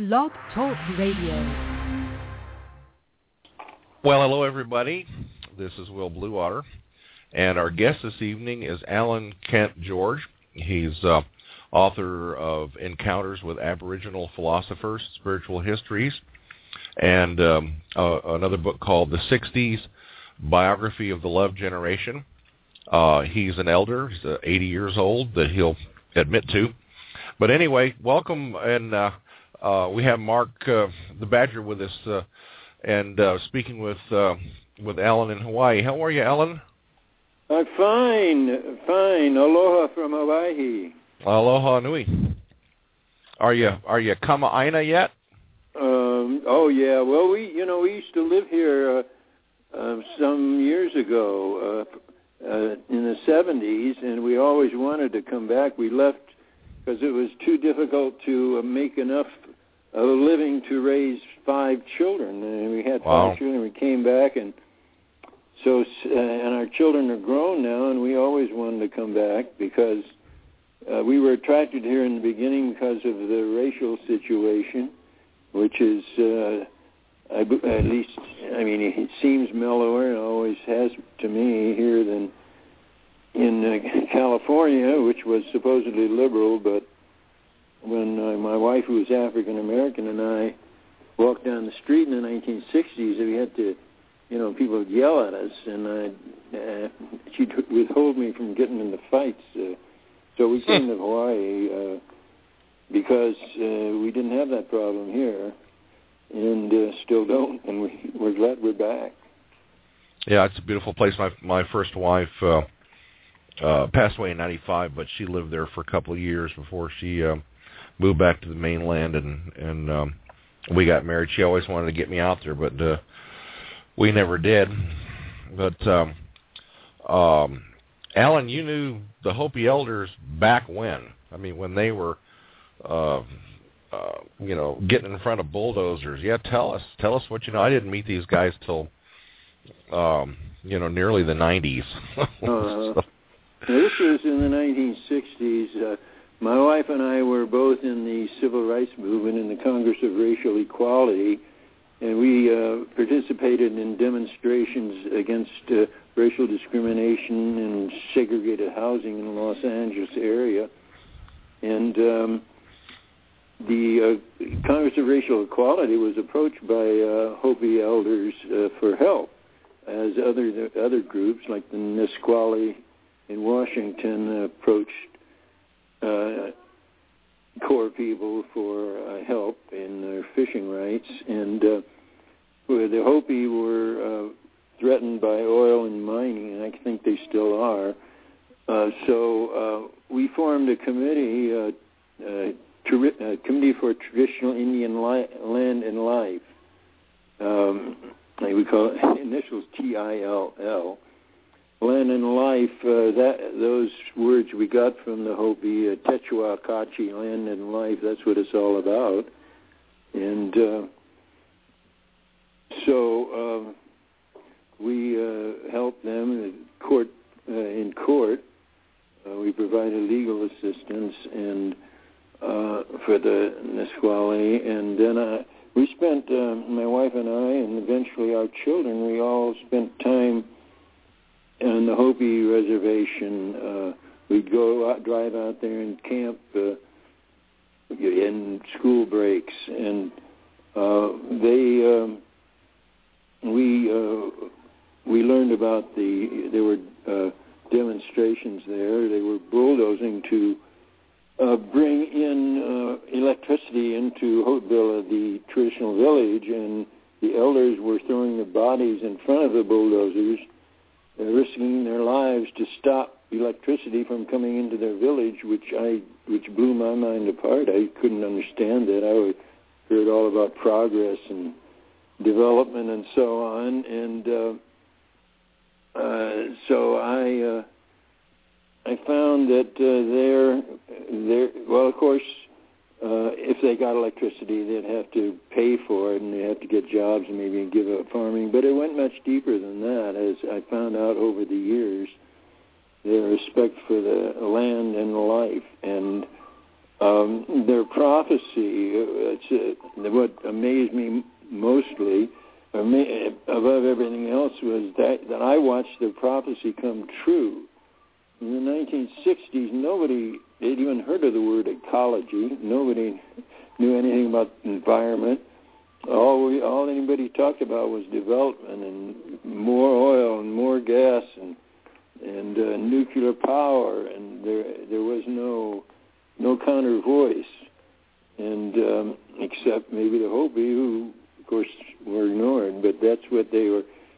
Blog Talk Radio. Well, hello, everybody. This is Will Bluewater, and our guest this evening is Alan Kent George. He's author of Encounters with Aboriginal Philosophers, Spiritual Histories, and another book called The 60s, Biography of the Love Generation. He's an elder. He's 80 years old, that he'll admit to. But anyway, welcome, and we have Mark the Badger with us, and speaking with Alan in Hawaii. How are you, Alan? I'm fine. Aloha from Hawaii. Aloha nui. Are you Kama'aina yet? Oh yeah. Well, we used to live here some years ago in the 70s, and we always wanted to come back. We left because it was too difficult to make enough of a living to raise 5 children. And we had 5 children. We came back, and so and our children are grown now, and we always wanted to come back because we were attracted here in the beginning because of the racial situation, which is at least, I mean, it seems mellower, and always has to me, here than in California, which was supposedly liberal. But when my wife, who was African American, and I walked down the street in the 1960s, we had to, people would yell at us, and she'd withhold me from getting into fights. So we came to Hawaii because we didn't have that problem here, and still don't, and we're glad we're back. Yeah, it's a beautiful place. My first wife passed away in 95, but she lived there for a couple of years before she moved back to the mainland, and we got married. She always wanted to get me out there, but we never did. But Alan, you knew the Hopi elders back when? I mean, when they were, getting in front of bulldozers. Yeah, tell us what you know. I didn't meet these guys till, nearly the 90s. This was in the 1960s. My wife and I were both in the Civil Rights Movement in the Congress of Racial Equality, and we participated in demonstrations against racial discrimination and segregated housing in the Los Angeles area. And the Congress of Racial Equality was approached by Hopi elders for help, as other groups like the Nisqually in Washington approached Core people for help in their fishing rights. And the Hopi were threatened by oil and mining, and I think they still are. So we formed a committee, Committee for Traditional Indian Land and Life. We call it initials TILL. Land and life. Those words we got from the Hopi, Techua Kachi, land and life. That's what it's all about. And so we helped them in court. We provided legal assistance and for the Nisqually, and then we spent, my wife and I, and eventually our children, we all spent time on the Hopi reservation. We'd go out, drive out there and camp in school breaks, and we learned about there were demonstrations there. They were bulldozing to bring in electricity into Hotevilla, the traditional village, and the elders were throwing the bodies in front of the bulldozers, risking their lives to stop electricity from coming into their village, which blew my mind apart. I couldn't understand it. I heard all about progress and development and so on, and so I found that well, of course, if they got electricity, they'd have to pay for it, and they'd have to get jobs and maybe give up farming. But it went much deeper than that, as I found out over the years. Their respect for the land and life, and their prophecy. What amazed me mostly, above everything else, was that I watched their prophecy come true. In the 1960s, nobody had even heard of the word ecology. Nobody knew anything about environment. All anybody talked about was development and more oil and more gas and nuclear power, and there was no counter voice, and except maybe the Hopi, who of course were ignored. But that's what they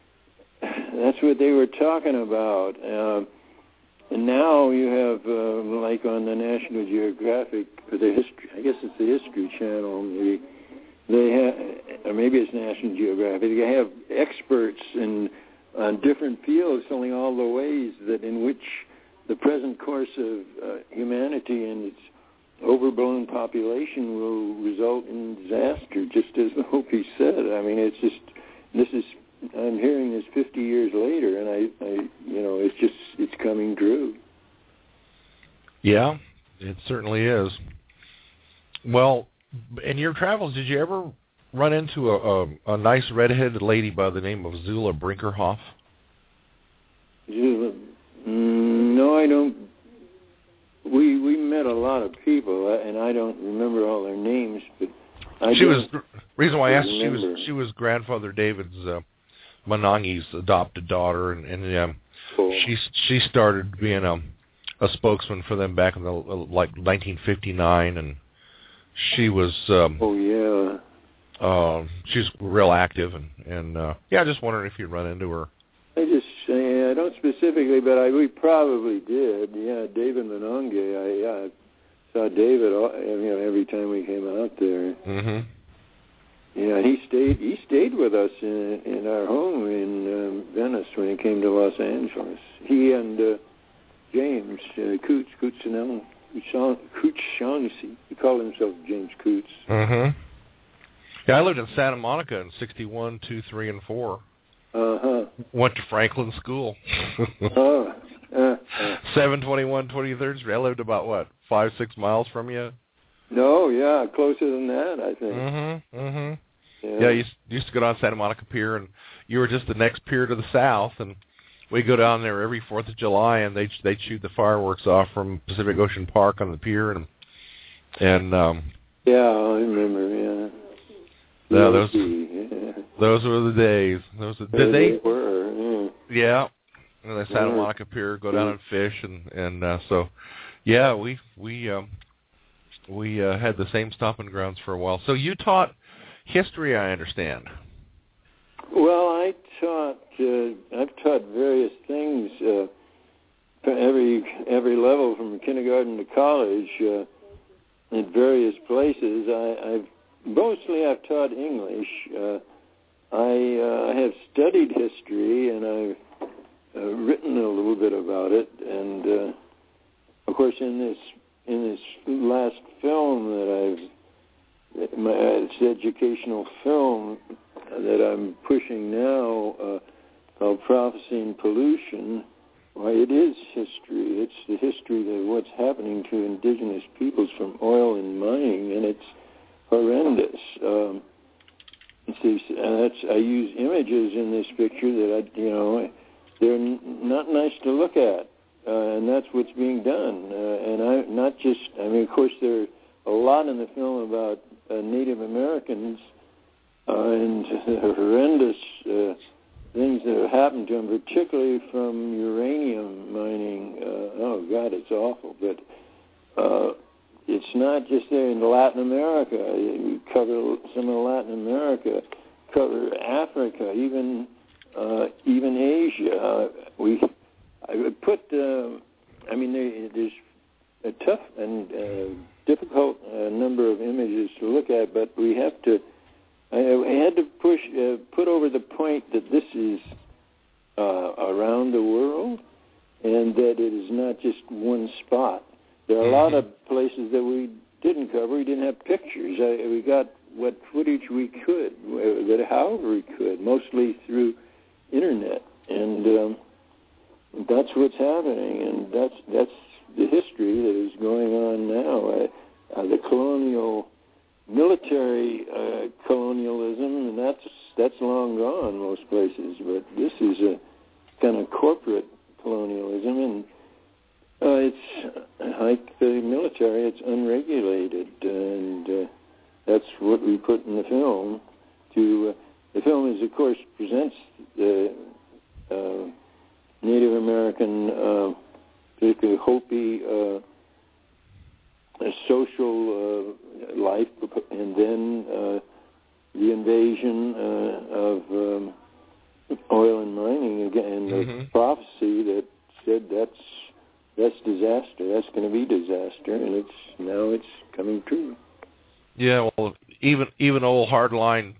were talking about. And now you have like on the National Geographic, or the History, I guess it's the History Channel, maybe they have, or maybe it's National Geographic. They have experts on different fields telling all the ways that in which the present course of humanity and its overblown population will result in disaster, just as the Hopi said. I mean, it's just, I'm hearing this 50 years later, and it's coming true. Yeah, it certainly is. Well, in your travels, did you ever run into a nice redheaded lady by the name of Zula Brinkerhoff? Zula? No, I don't. We met a lot of people, and I don't remember all their names, but reason why I asked, she was Grandfather David's Manangi's adopted daughter, and cool. She started being a spokesman for them back in the 1959, and she was she's real active, and just wondering if you'd run into her. I don't specifically, but we probably did. Yeah, David Manangi. I saw David every time we came out there. Mm-hmm. Yeah, he stayed with us in our home in Venice when he came to Los Angeles. He and James Coots Shaughnessy. He called himself James Coots. Mm-hmm. Yeah, I lived in Santa Monica in 61, 2, 3, and 4. Uh-huh. Went to Franklin School. 721 23rd Street. I lived about, 5-6 miles from you? No, yeah, closer than that, I think. Mm-hmm, mm-hmm. Yeah, you used to go down Santa Monica Pier, and you were just the next pier to the south, and we go down there every 4th of July, and they shoot the fireworks off from Pacific Ocean Park on the pier, and yeah, I remember, yeah. Yeah, those were the days. They were, yeah. And the Santa Monica Pier, go down and fish, and so, yeah, we had the same stomping grounds for a while. So you taught history, I understand. Well, I've taught various things at every level, from kindergarten to college, in various places. I've taught English. I have studied history, and I've written a little bit about it. And of course, in this last film it's an educational film that I'm pushing now, called Prophecy and Pollution. Why, it is history. It's the history of what's happening to indigenous peoples from oil and mining, and it's horrendous. I use images in this picture that they're not nice to look at, and that's what's being done. Of course, there's a lot in the film about Native Americans and the horrendous things that have happened to them, particularly from uranium mining. Oh God, it's awful. But it's not just there in Latin America. We cover some of Latin America, cover Africa, even Asia. There's a tough and difficult number of images to look at, but we have to. I had to put over the point that this is around the world, and that it is not just one spot. There are a lot of places that we didn't cover. We didn't have pictures. We got what footage we could, however we could, mostly through internet, and that's what's happening, and that's the history that is going on now. the colonial military colonialism, and that's long gone most places. But this is a kind of corporate colonialism, and it's like the military. It's unregulated, and that's what we put in the film. The film is, of course, presents the Native American, particularly Hopi, social life, and then the invasion of oil and mining again, the prophecy that said that's disaster. That's going to be disaster, and it's coming true. Yeah, well, even old hardline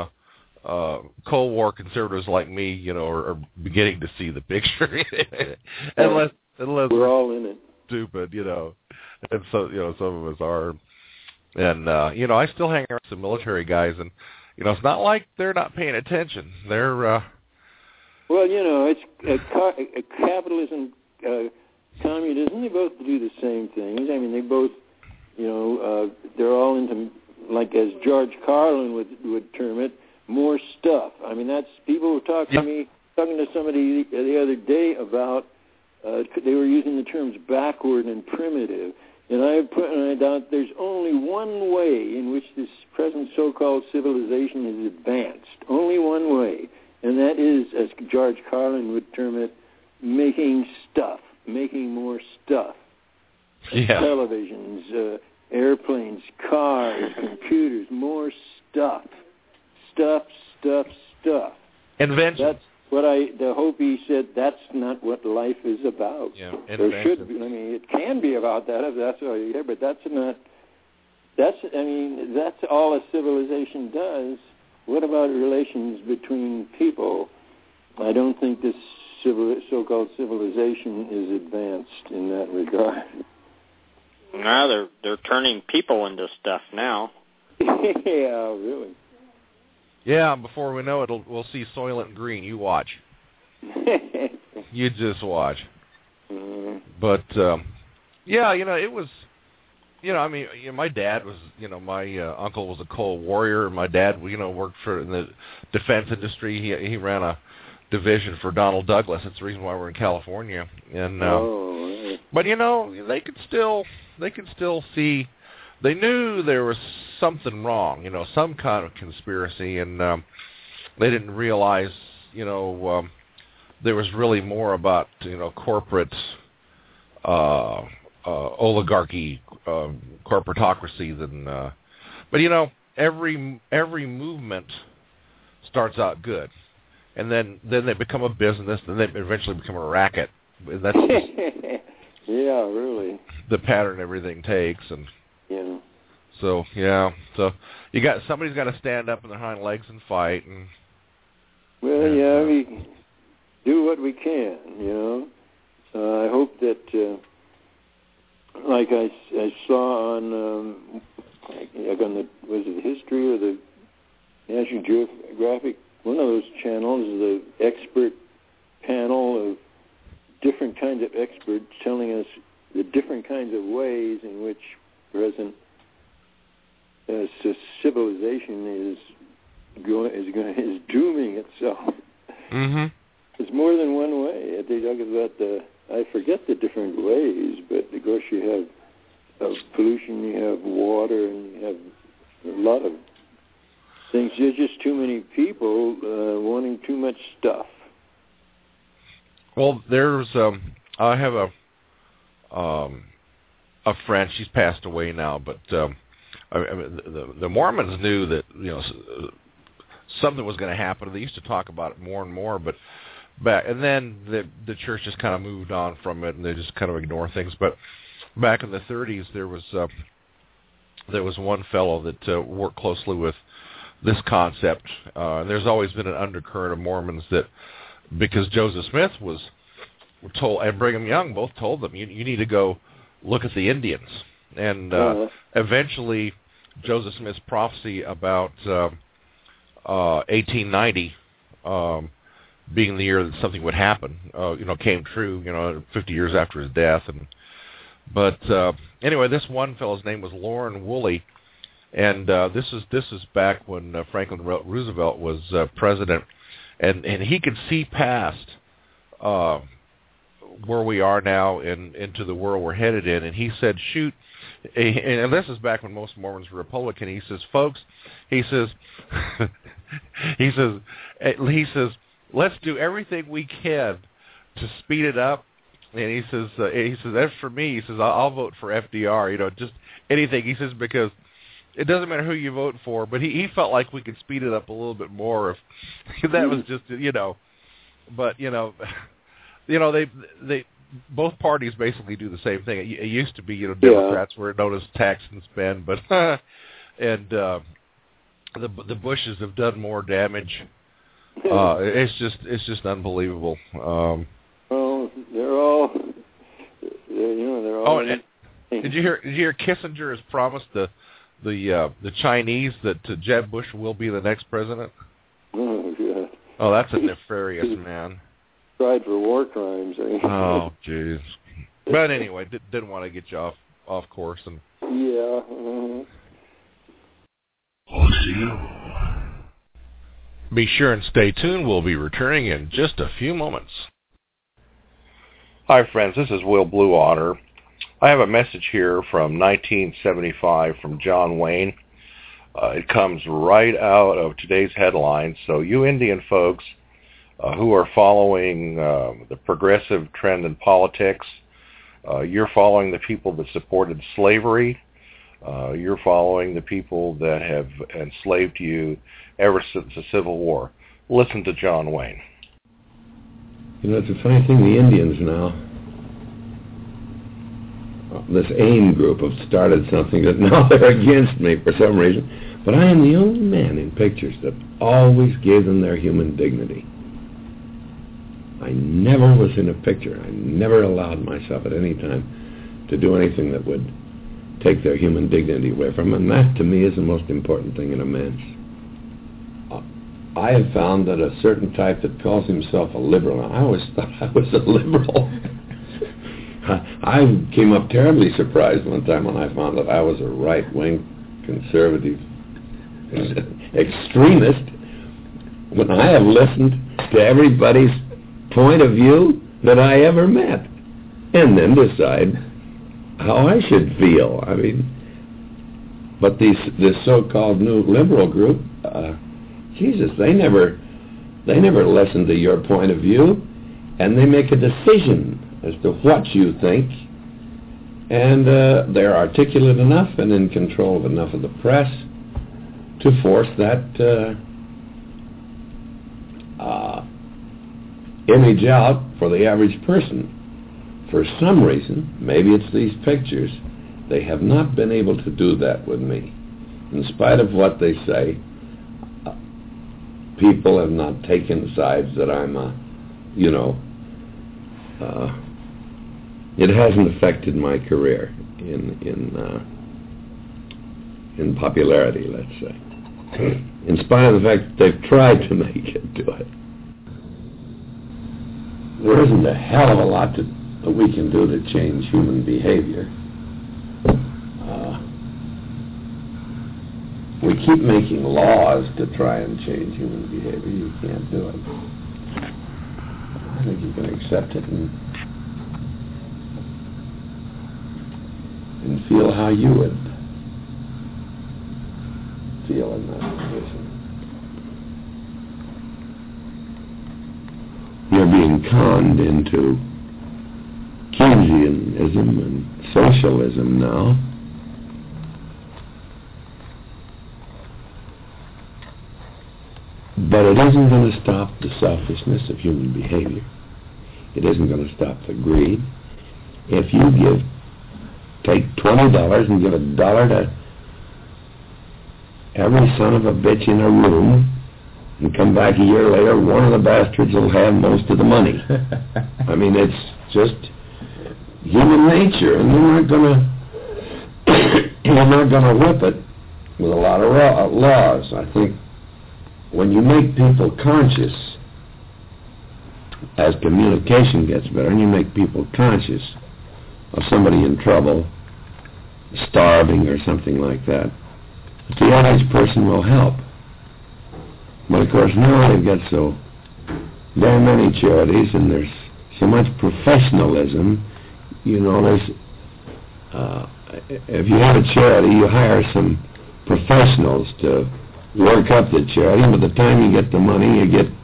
Cold War conservatives like me, are beginning to see the picture. unless we're all in it. Stupid, and so some of us are, and I still hang around some military guys, and it's not like they're not paying attention. They're well, it's capitalism, communism. They both do the same things. I mean, they both, they're all into, like as George Carlin would term it, more stuff. I mean, that's people were talking to somebody the other day about. They were using the terms backward and primitive, and I pointed out there's only one way in which this present so-called civilization is advanced. Only one way, and that is, as George Carlin would term it, making stuff, making more stuff. Yeah. Televisions, airplanes, cars, computers, more stuff. Stuff. Invention. That's what the Hopi said. That's not what life is about. Yeah, there should be. I mean, it can be about that if that's all you hear, but that's not. That's all a civilization does. What about relations between people? I don't think this so-called civilization is advanced in that regard. No, they're turning people into stuff now. Yeah, really. Yeah, before we know it, we'll see Soylent Green. You watch. You just watch. Mm-hmm. But, it was, my dad was, my uncle was a coal warrior. My dad, worked in the defense industry. He ran a division for Donald Douglas. That's the reason why we're in California. And but they could still see. They knew there was something wrong, some kind of conspiracy, and they didn't realize, there was really more about, corporate oligarchy, corporatocracy than. But every movement starts out good, and then they become a business, and they eventually become a racket. That's just yeah, really the pattern everything takes, and. Yeah. So somebody's got to stand up on their hind legs and fight. And we do what we can. I hope that, like I saw on was it History or the National Geographic, one of those channels, the expert panel of different kinds of experts telling us the different kinds of ways in which present civilization is dooming itself. Mm-hmm. There's more than one way. They talk about I forget the different ways, but of course you have pollution, you have water, and you have a lot of things. There's just too many people wanting too much stuff. Well, there's I have a friend. She's passed away now, but the Mormons knew that something was going to happen. They used to talk about it more and more, but and then the church just kind of moved on from it, and they just kind of ignore things. But back in the 30s, there was one fellow that worked closely with this concept. And there's always been an undercurrent of Mormons that, because Joseph Smith was told, and Brigham Young both told them, you need to go look at the Indians. And eventually, Joseph Smith's prophecy about 1890 being the year that something would happen, came true, 50 years after his death. And But anyway, this one fellow's name was Lauren Woolley, and this is back when Franklin Roosevelt was president, and he could see past where we are now into the world we're headed in, and he said, shoot. And this is back when most Mormons were Republican. He says, folks, he says, let's do everything we can to speed it up. And he says, as for me, he says, I'll vote for FDR. Just anything. He says, because it doesn't matter who you vote for, but he felt like we could speed it up a little bit more if that was just, But they both parties basically do the same thing. It used to be, Democrats were known as tax and spend, but and the Bushes have done more damage. It's just unbelievable. Well, they're all. Did you hear Kissinger has promised the Chinese that Jeb Bush will be the next president? Oh, yeah. Oh, that's a nefarious man. Tried for war crimes. Oh, jeez. But anyway, didn't want to get you off course. And yeah. Be sure and stay tuned. We'll be returning in just a few moments. Hi, friends. This is Will Blue Otter. I have a message here from 1975 from John Wayne. It comes right out of today's headlines. So you Indian folks who are following the progressive trend in politics, you're following the people that supported slavery, you're following the people that have enslaved you ever since the Civil War. Listen to John Wayne. It's a funny thing, the Indians now, this AIM group have started something that now they're against me for some reason, but I am the only man in pictures that always gave them their human dignity. I never was in a picture. I never allowed myself at any time to do anything that would take their human dignity away from them, and that to me is the most important thing in a man. I have found that a certain type that calls himself a liberal, I always thought I was a liberal. I came up terribly surprised one time when I found that I was a right-wing conservative extremist, when I have listened to everybody's point of view that I ever met, and then decide how I should feel. I mean, but this so-called new liberal group, Jesus, they never listen to your point of view, and they make a decision as to what you think, and they're articulate enough and in control of enough of the press to force that image out for the average person. For some reason, maybe it's these pictures, they have not been able to do that with me. In spite of what they say, people have not taken sides that I'm it hasn't affected my career in popularity, let's say. In spite of the fact that they've tried to make it do it. There isn't a hell of a lot that we can do to change human behavior. We keep making laws to try and change human behavior. You can't do it. I think you can accept it and feel how you would feel in that position. You're being conned into Keynesianism and socialism now. But it isn't going to stop the selfishness of human behavior. It isn't going to stop the greed. If you take $20 and give $1 to every son of a bitch in a room, and come back a year later, one of the bastards will have most of the money. I mean, it's just human nature, and you're not going to whip it with a lot of laws. I think when you make people conscious, as communication gets better, and you make people conscious of somebody in trouble, starving or something like that, the average person will help. But of course now they've got so damn many charities and there's so much professionalism. You know, there's if you have a charity, you hire some professionals to work up the charity, and by the time you get the money, you get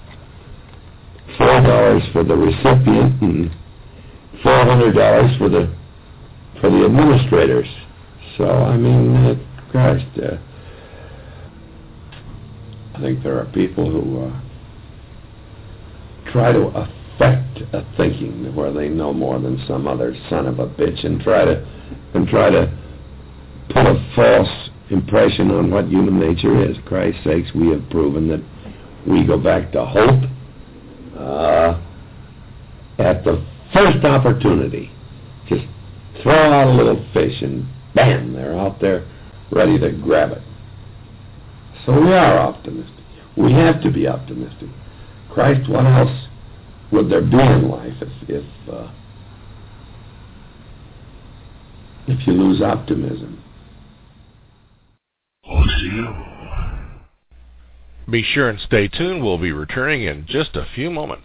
$4 for the recipient and $400 for the administrators. So I mean, Christ, I think there are people who try to affect a thinking where they know more than some other son of a bitch, and try to put a false impression on what human nature is. Christ's sakes, we have proven that we go back to hope at the first opportunity. Just throw out a little fish and bam, they're out there ready to grab it. So we are optimistic. We have to be optimistic. Christ, what else would there be in life if you lose optimism? Be sure and stay tuned. We'll be returning in just a few moments.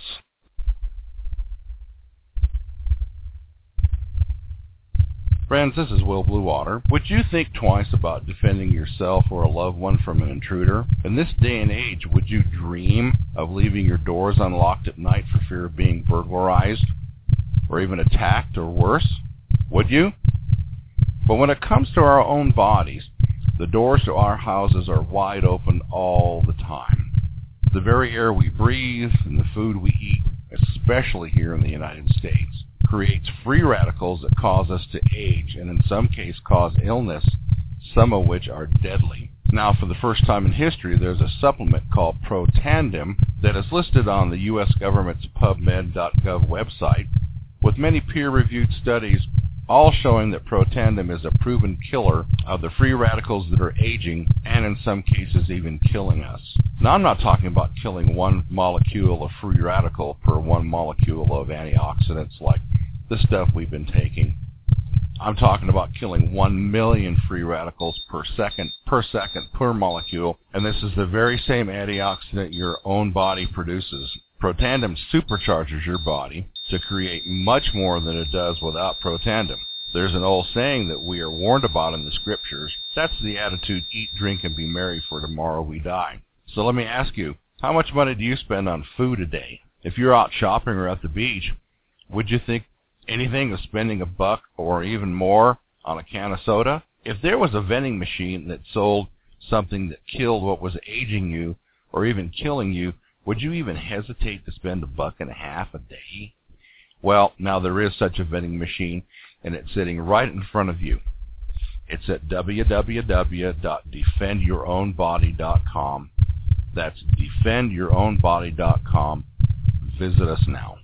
Friends, this is Will Bluewater. Would you think twice about defending yourself or a loved one from an intruder? In this day and age, would you dream of leaving your doors unlocked at night for fear of being burglarized or even attacked or worse? Would you? But when it comes to our own bodies, the doors to our houses are wide open all the time. The very air we breathe and the food we eat, especially here in the United States, creates free radicals that cause us to age and in some cases cause illness, some of which are deadly. Now, for the first time in history, there's a supplement called Protandim that is listed on the U.S. government's PubMed.gov website, with many peer-reviewed studies all showing that Protandim is a proven killer of the free radicals that are aging and in some cases even killing us. Now, I'm not talking about killing one molecule of free radical per one molecule of antioxidants like the stuff we've been taking. I'm talking about killing 1 million free radicals per second per molecule, and this is the very same antioxidant your own body produces. Protandim supercharges your body to create much more than it does without Protandim. There's an old saying that we are warned about in the scriptures. That's the attitude, eat, drink, and be merry, for tomorrow we die. So let me ask you, how much money do you spend on food a day? If you're out shopping or at the beach, would you think anything of spending $1 or even more on a can of soda? If there was a vending machine that sold something that killed what was aging you or even killing you, would you even hesitate to spend $1.50 a day? Well, now there is such a vending machine, and it's sitting right in front of you. It's at www.defendyourownbody.com. That's defendyourownbody.com. Visit us now.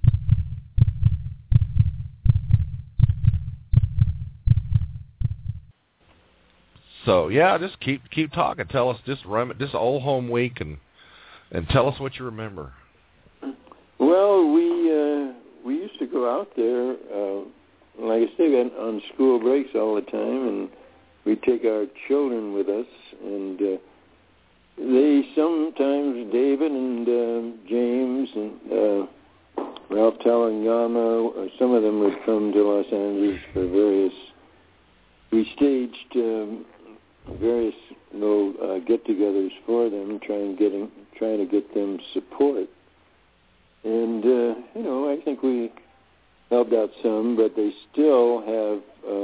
So yeah, just keep talking. Tell us just old home week and tell us what you remember. Well, we used to go out there, like I say, on school breaks all the time, and we'd take our children with us, and they sometimes, David and James and Ralph Talangama, some of them would come to Los Angeles for we staged various little get-togethers for them, trying to get them support. And, I think we helped out some, but they still have,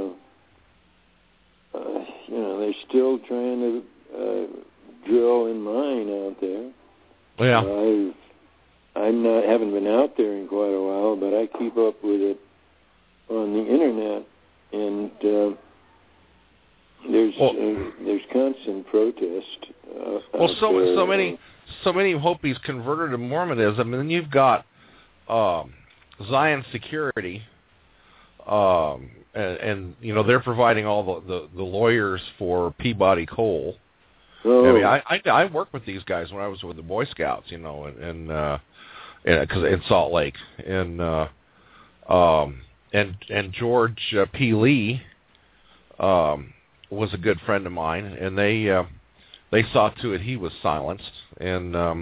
they're still trying to drill and mine out there. Yeah. Haven't been out there in quite a while, but I keep up with it on the internet, and there's constant protest. So many Hopis converted to Mormonism, and then you've got Zion Security, and they're providing all the lawyers for Peabody Coal. Oh. I mean, I worked with these guys when I was with the Boy Scouts, and in Salt Lake, and George P. Lee was a good friend of mine, and they saw to it he was silenced, and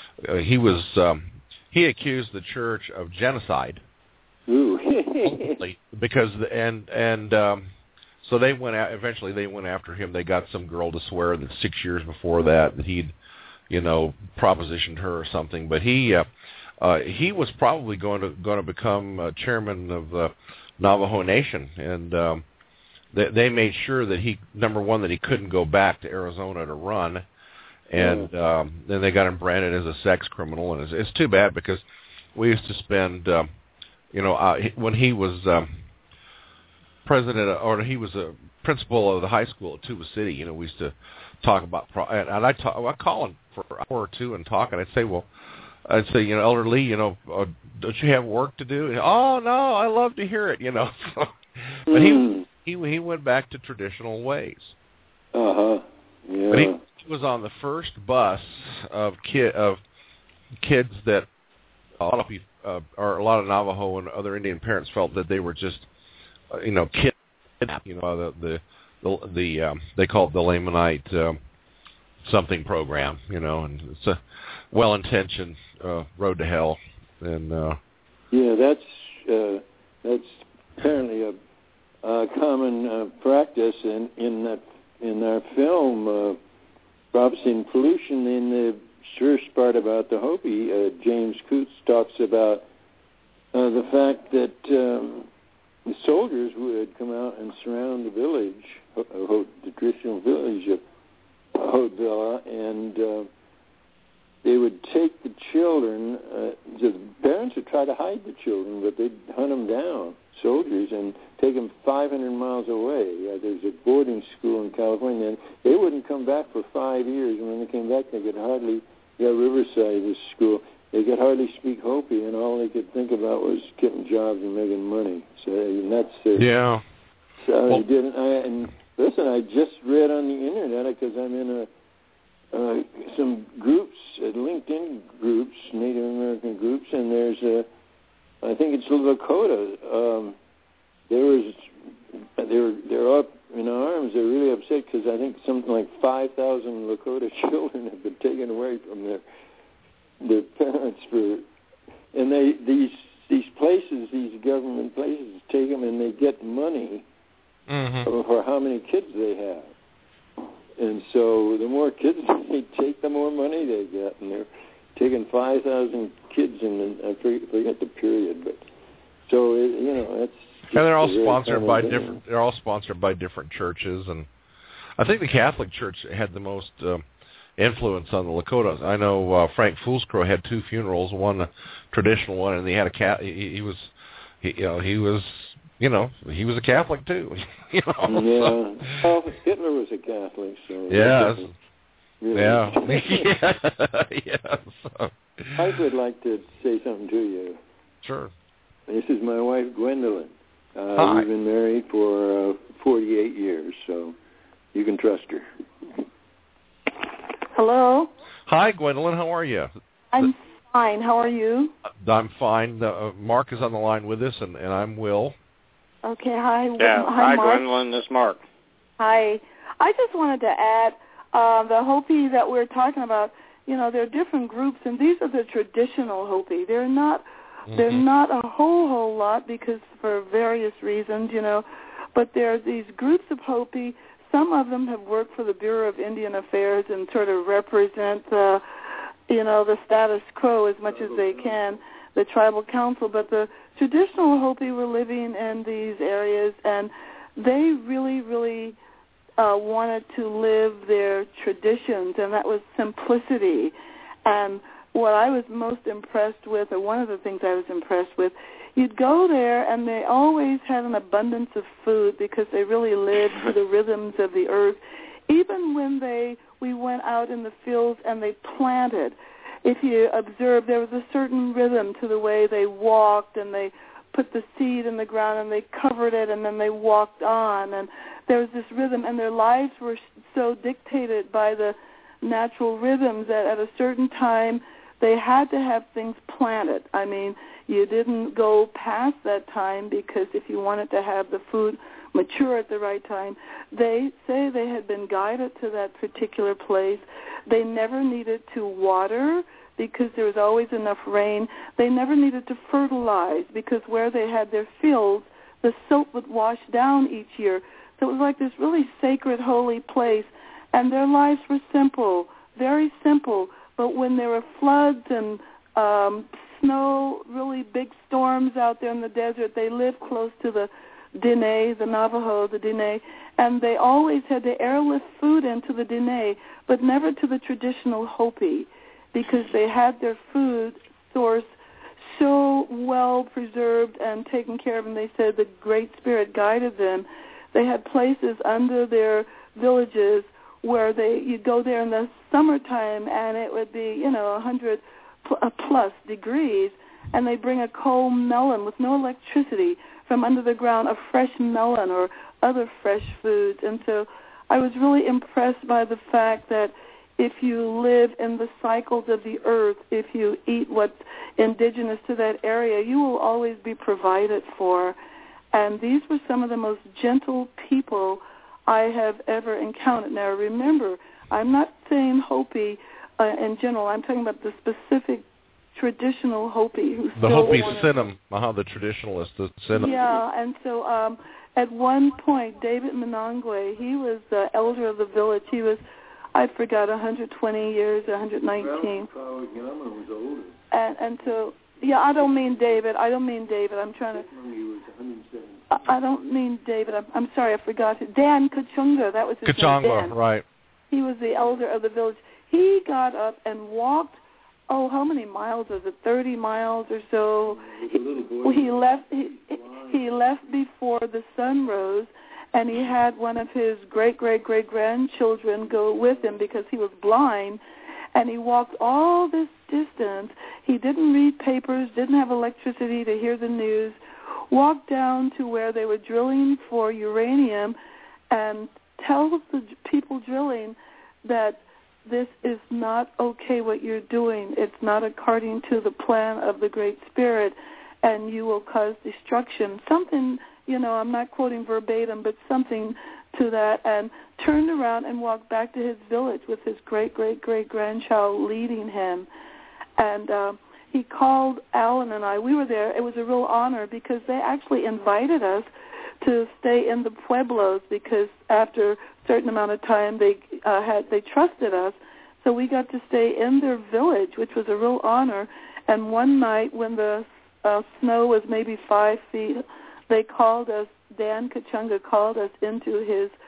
he accused the church of genocide. Ooh. Because so they went out, eventually they went after him. They got some girl to swear that 6 years before that he'd propositioned her or something. But he was probably going to become chairman of the Navajo Nation, and they made sure that number one, that he couldn't go back to Arizona to run, and then they got him branded as a sex criminal. And it's too bad, because we used to spend when he was president, or he was a principal of the high school at Tuba City, we used to talk about, and I'd call him for an hour or two and talk, and I'd say, Elder Lee, don't you have work to do? And, oh no, I love to hear it, But he went back to traditional ways. Yeah. But he was on the first bus of kids that a lot of people, or a lot of Navajo and other Indian parents felt that they were just, kidnapped. They call it the Lamanite something program, and it's a well-intentioned road to hell. And that's apparently a common practice in our film, Prophecy and Pollution. In the first part about the Hopi, James Coots talks about the fact that the soldiers would come out and surround the village, the traditional village of Haut-Villa, and they would take the children. The parents would try to hide the children, but they'd hunt them down, soldiers, and take them 500 miles away. There's a boarding school in California, and they wouldn't come back for 5 years. And when they came back, they could hardly, Riverside was school, they could hardly speak Hopi, and all they could think about was getting jobs and making money. So that's yeah. So he didn't. And listen, I just read on the internet, because I'm in some groups, LinkedIn groups, Native American groups, and there's I think it's Lakota. They're up in arms. They're really upset because I think something like 5,000 Lakota children have been taken away from their parents and these places, these government places, take them and they get money for how many kids they have. And so the more kids they take, the more money they get, and they're taking 5,000 kids in. I forget the period, but so it's. And they're all sponsored by different. They're all sponsored by different churches, and I think the Catholic Church had the most influence on the Lakotas. I know Frank Foolscrow had 2 funerals, one a traditional one, and he had a he was a Catholic too. Yeah. Well, Hitler was a Catholic, so. Yeah. Really. Yeah. Yeah. So. I would like to say something to you. Sure. This is my wife, Gwendolyn. Hi. We've been married for 48 years, so you can trust her. Hello. Hi, Gwendolyn. How are you? I'm fine. How are you? I'm fine. Mark is on the line with us, and I'm Will. Okay. Hi. Yeah. Hi, Mark. Gwendolyn. This is Mark. Hi. I just wanted to add the Hopi that we're talking about. There are different groups, and these are the traditional Hopi. They're not. They're not a whole lot because for various reasons, but there are these groups of Hopi. Some of them have worked for the Bureau of Indian Affairs and sort of represent the status quo as much as they can, the tribal council. But the traditional Hopi were living in these areas, and they really, really wanted to live their traditions, and that was simplicity. And what I was most impressed with, or one of the things I was impressed with, you'd go there and they always had an abundance of food because they really lived to the rhythms of the earth. Even when we went out in the fields and they planted, if you observe, there was a certain rhythm to the way they walked, and they put the seed in the ground and they covered it and then they walked on, and there was this rhythm, and their lives were so dictated by the natural rhythms that at a certain time they had to have things planted. I mean, you didn't go past that time, because if you wanted to have the food mature at the right time, they say they had been guided to that particular place. They never needed to water because there was always enough rain. They never needed to fertilize because where they had their fields, the silt would wash down each year. So it was like this really sacred, holy place. And their lives were simple, very simple. But when there were floods and snow, really big storms out there in the desert, they lived close to the Dene, the Navajo, the Dene, and they always had to airlift food into the Dene, but never to the traditional Hopi, because they had their food source so well preserved and taken care of, and they said the Great Spirit guided them. They had places under their villages where you'd go there in the summertime, and it would be, 100 plus degrees, and they'd bring a cold melon with no electricity from under the ground, a fresh melon or other fresh foods. And so I was really impressed by the fact that if you live in the cycles of the earth, if you eat what's indigenous to that area, you will always be provided for. And these were some of the most gentle people I have ever encountered. Now, remember, I'm not saying Hopi in general. I'm talking about the specific traditional Hopi. The Hopi Sinim, the traditionalists, the Sinim. Yeah, and so at one point, David Menangwe, he was the elder of the village. He was, I forgot, 120 years, 119. was older. And so, yeah, I don't mean David. I'm trying to... He was 107. I don't mean David. I'm sorry, I forgot. Dan Kachunga, that was his name. Dan. Right. He was the elder of the village. He got up and walked, how many miles was it? 30 miles or so. He left before the sun rose, and he had one of his great-great-great-grandchildren go with him because he was blind, and he walked all this distance. He didn't read papers, didn't have electricity to hear the news, walked down to where they were drilling for uranium and tell the people drilling that this is not okay what you're doing. It's not according to the plan of the Great Spirit, and you will cause destruction. Something, I'm not quoting verbatim, but something to that, and turned around and walked back to his village with his great-great-great-grandchild leading him. And he called Alan and I. We were there. It was a real honor because they actually invited us to stay in the pueblos because after a certain amount of time they trusted us. So we got to stay in their village, which was a real honor. And one night when the snow was maybe 5 feet, they called us, Dan Kachunga called us into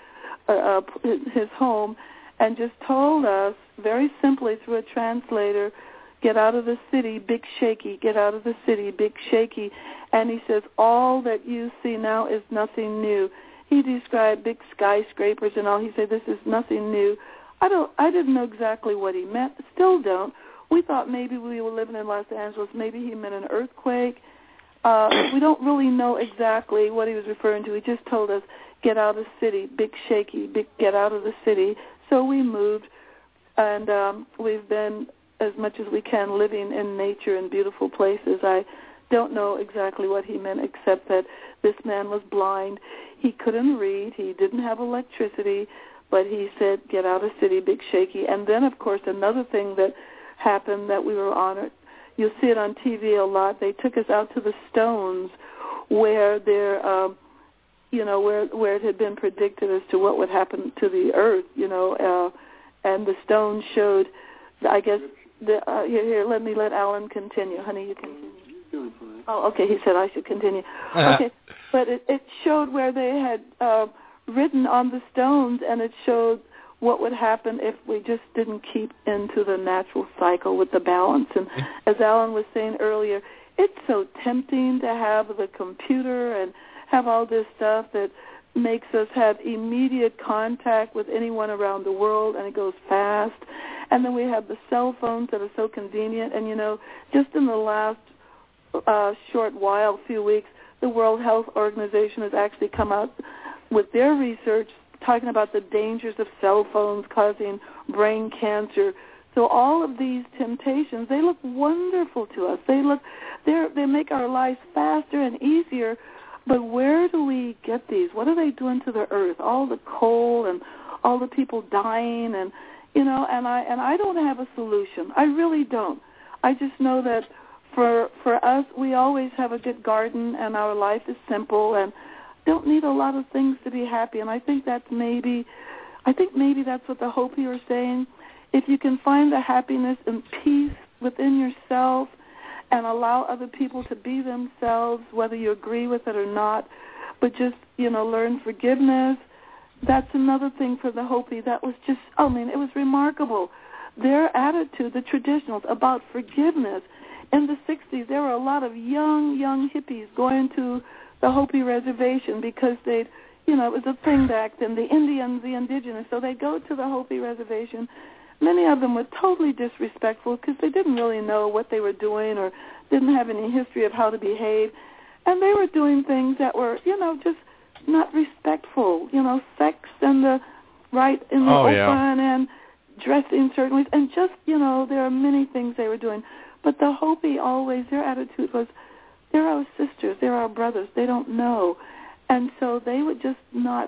his home and just told us very simply through a translator, get out of the city, big shaky, get out of the city, big shaky. And he says, all that you see now is nothing new. He described big skyscrapers and all. He said, this is nothing new. I didn't know exactly what he meant, still don't. We thought maybe we were living in Los Angeles. Maybe he meant an earthquake. We don't really know exactly what he was referring to. He just told us, get out of the city, big shaky, get out of the city. So we moved, and we've been, as much as we can, living in nature in beautiful places. I don't know exactly what he meant, except that this man was blind. He couldn't read. He didn't have electricity, but he said, get out of the city, big shaky. And then, of course, another thing that happened that we were honored, you'll see it on TV a lot, they took us out to the stones where there, where it had been predicted as to what would happen to the earth, and the stones showed, I guess, here, let Alan continue. Honey, you continue. Oh, okay, he said I should continue. Okay, but it showed where they had written on the stones, and it showed what would happen if we just didn't keep into the natural cycle with the balance. And as Alan was saying earlier, it's so tempting to have the computer and have all this stuff that makes us have immediate contact with anyone around the world, and it goes fast. And then we have the cell phones that are so convenient. And, just in the last short while, few weeks, the World Health Organization has actually come out with their research talking about the dangers of cell phones causing brain cancer, So all of these temptations, they look wonderful to us. They make our lives faster and easier. But where do we get these? What are they doing to the earth? All the coal and all the people dying, and and I don't have a solution. I really don't. I just know that for us, we always have a good garden, and our life is simple, and don't need a lot of things to be happy. And I think maybe that's what the Hopi are saying. If you can find the happiness and peace within yourself and allow other people to be themselves, whether you agree with it or not, but just, learn forgiveness, that's another thing for the Hopi. That was just, it was remarkable. Their attitude, the traditionals, about forgiveness. In the 60s, there were a lot of young hippies going to the Hopi reservation because it was a thing back then, the Indians, the indigenous. So they go to the Hopi reservation. Many of them were totally disrespectful because they didn't really know what they were doing or didn't have any history of how to behave. And they were doing things that were, just not respectful, sex and the right in the open and dressing certain ways. And just, there are many things they were doing. But the Hopi always, their attitude was, they're our sisters, they're our brothers, they don't know. And so they would just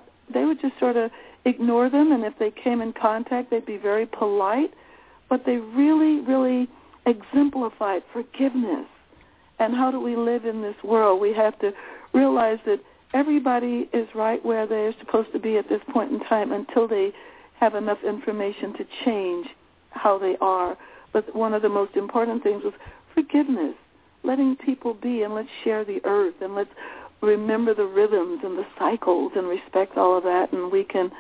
sort of ignore them, and if they came in contact, they'd be very polite, but they really, really exemplified forgiveness. And how do we live in this world? We have to realize that everybody is right where they're supposed to be at this point in time until they have enough information to change how they are. But one of the most important things was forgiveness, letting people be, and let's share the earth, and let's remember the rhythms and the cycles and respect all of that, and we can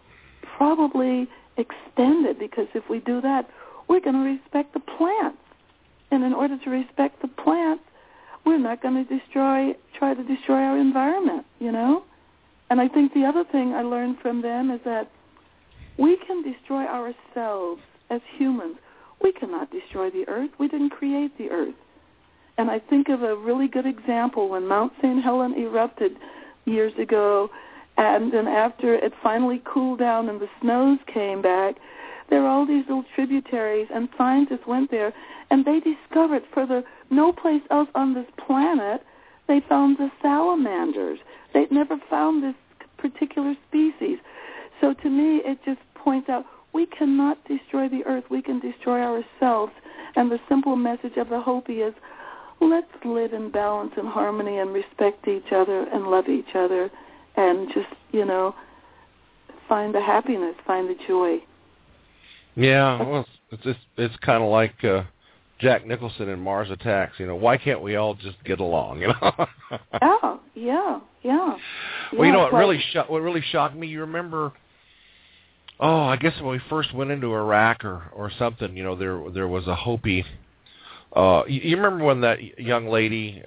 probably extend it, because if we do that, we're going to respect the plants. And in order to respect the plants, we're not going to try to destroy our environment, And I think the other thing I learned from them is that we can destroy ourselves as humans. We cannot destroy the earth. We didn't create the earth. And I think of a really good example when Mount St. Helens erupted years ago, and then after it finally cooled down and the snows came back, there were all these little tributaries, and scientists went there, and they discovered no place else on this planet, they found the salamanders. They'd never found this particular species. So to me, it just points out we cannot destroy the earth. We can destroy ourselves. And the simple message of the Hopi is, let's live in balance and harmony and respect each other and love each other and just, find the happiness, find the joy. Yeah, well, it's kind of like Jack Nicholson in Mars Attacks. Why can't we all just get along? Yeah. Well, what really shocked me, you remember? Oh, I guess when we first went into Iraq or something, there was a Hopi. You remember when that young lady?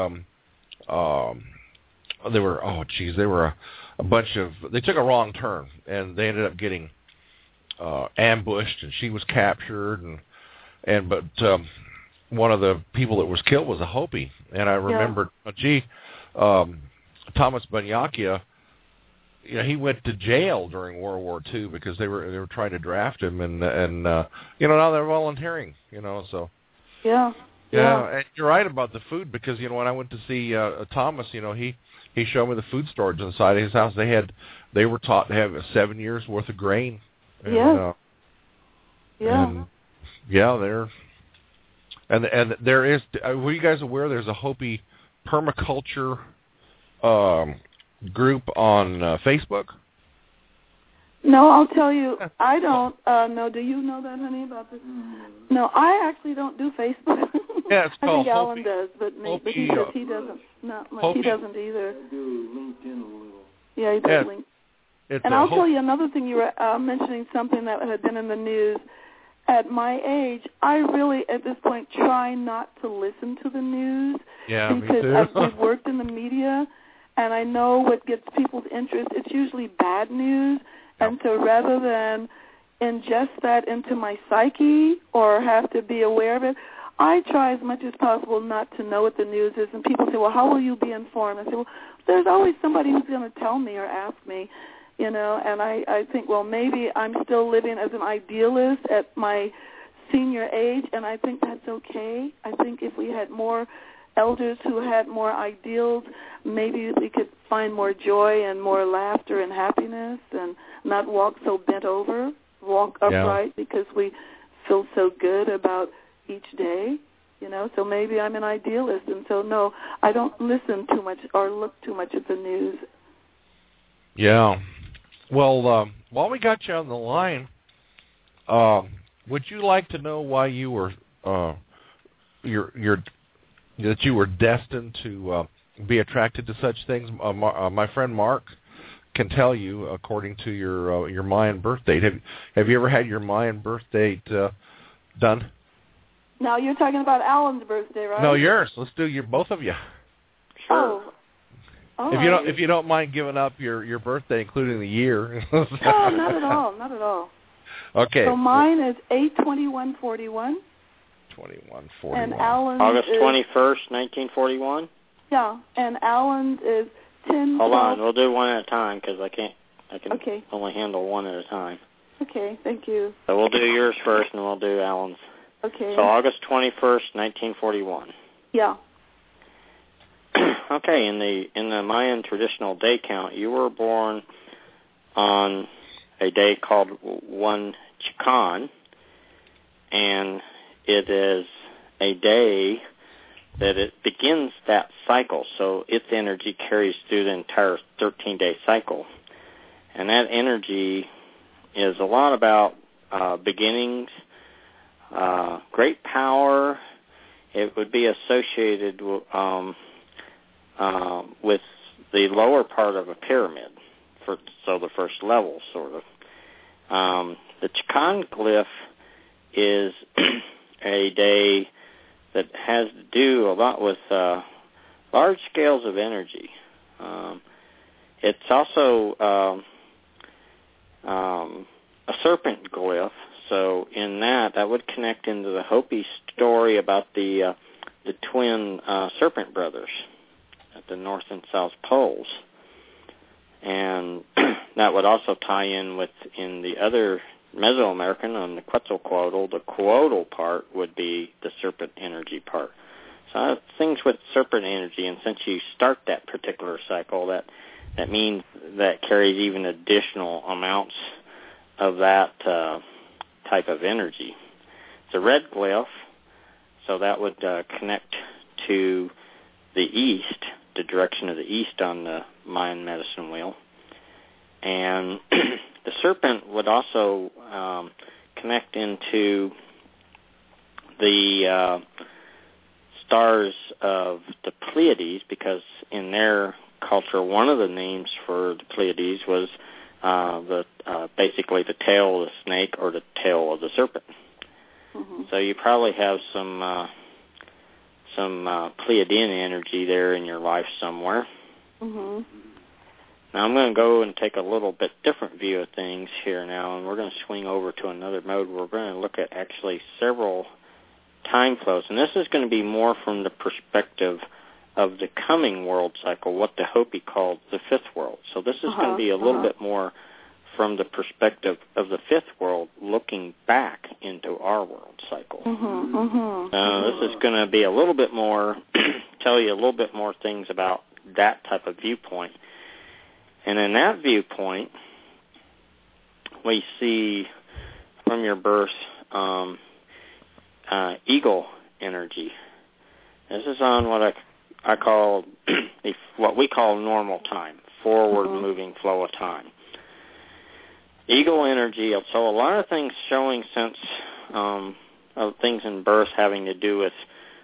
They were a bunch of. They took a wrong turn, and they ended up getting ambushed, and she was captured, but one of the people that was killed was a Hopi, and I remembered, Thomas Banyakia. He went to jail during World War II because they were trying to draft him, and now they're volunteering. So. Yeah. And you're right about the food, because when I went to see Thomas, he showed me the food storage inside of his house. They were taught to have 7 years worth of grain. And, and there is. Were you guys aware there's a Hopi permaculture group on Facebook? No, I'll tell you, I don't know. Do you know that, honey, about this? No, I actually don't do Facebook. Yeah, it's called I think Alan does, but he doesn't. He doesn't either. I do LinkedIn a little. Yeah, he does LinkedIn. And I'll tell you another thing. You were mentioning something that had been in the news. At my age, I really, at this point, try not to listen to the news. Yeah, because me too. I've worked in the media, and I know what gets people's interest. It's usually bad news. And so rather than ingest that into my psyche or have to be aware of it, I try as much as possible not to know what the news is. And people say, well, how will you be informed? I say, well, there's always somebody who's going to tell me or ask me, and I think, well, maybe I'm still living as an idealist at my senior age, and I think that's okay. I think if we had more elders who had more ideals, maybe we could find more joy and more laughter and happiness and not walk so bent over, walk upright because we feel so good about each day, So maybe I'm an idealist, and so, no, I don't listen too much or look too much at the news. Yeah. Well, while we got you on the line, would you like to know why you were that you were destined to be attracted to such things? My friend Mark can tell you, according to your Mayan birth date. Have you ever had your Mayan birth date done? Now you're talking about Alan's birthday, right? No, yours. Let's do both of you. Sure. Oh. If you don't mind giving up your birthday, including the year. No, not at all. Not at all. Okay. So mine is 8/21/41. 21/41. And Alan's August 21st, 1941. Yeah, and Alan's is 10. Hold on, we'll do one at a time because I can okay. only handle one at a time. Okay, thank you. So we'll do yours first, and we'll do Alan's. Okay. So August 21st, 1941. Yeah. Okay, in the Mayan traditional day count, you were born on a day called One Chikan, and it is a day that it begins that cycle, so its energy carries through the entire 13-day cycle. And that energy is a lot about beginnings, great power. It would be associated with the lower part of a pyramid, so the first level, sort of. The Chikan glyph is a day that has to do a lot with large scales of energy. It's also a serpent glyph, so in that would connect into the Hopi story about the twin serpent brothers at the North and South Poles. And that would also tie in the other Mesoamerican on the Quetzalcoatl. The coatl part would be the serpent energy part. So things with serpent energy, and since you start that particular cycle, that means that carries even additional amounts of that type of energy. It's a red glyph, so that would connect to the east, the direction of the east on the Mayan medicine wheel. And the serpent would also connect into the stars of the Pleiades, because in their culture, one of the names for the Pleiades was basically the tail of the snake or the tail of the serpent. Mm-hmm. So you probably have some Pleiadian energy there in your life somewhere. Mm-hmm. Now I'm going to go and take a little bit different view of things here now, and we're going to swing over to another mode. We're going to look at actually several time flows, and this is going to be more from the perspective of the coming world cycle, what the Hopi called the fifth world. So this is going to be a little bit more from the perspective of the fifth world looking back into our world cycle. This is going to be a little bit more, tell you a little bit more things about that type of viewpoint. And in that viewpoint, we see from your birth eagle energy. This is on what I call what we call normal time, forward-moving flow of time. Eagle energy, so a lot of things showing sense of things in birth having to do with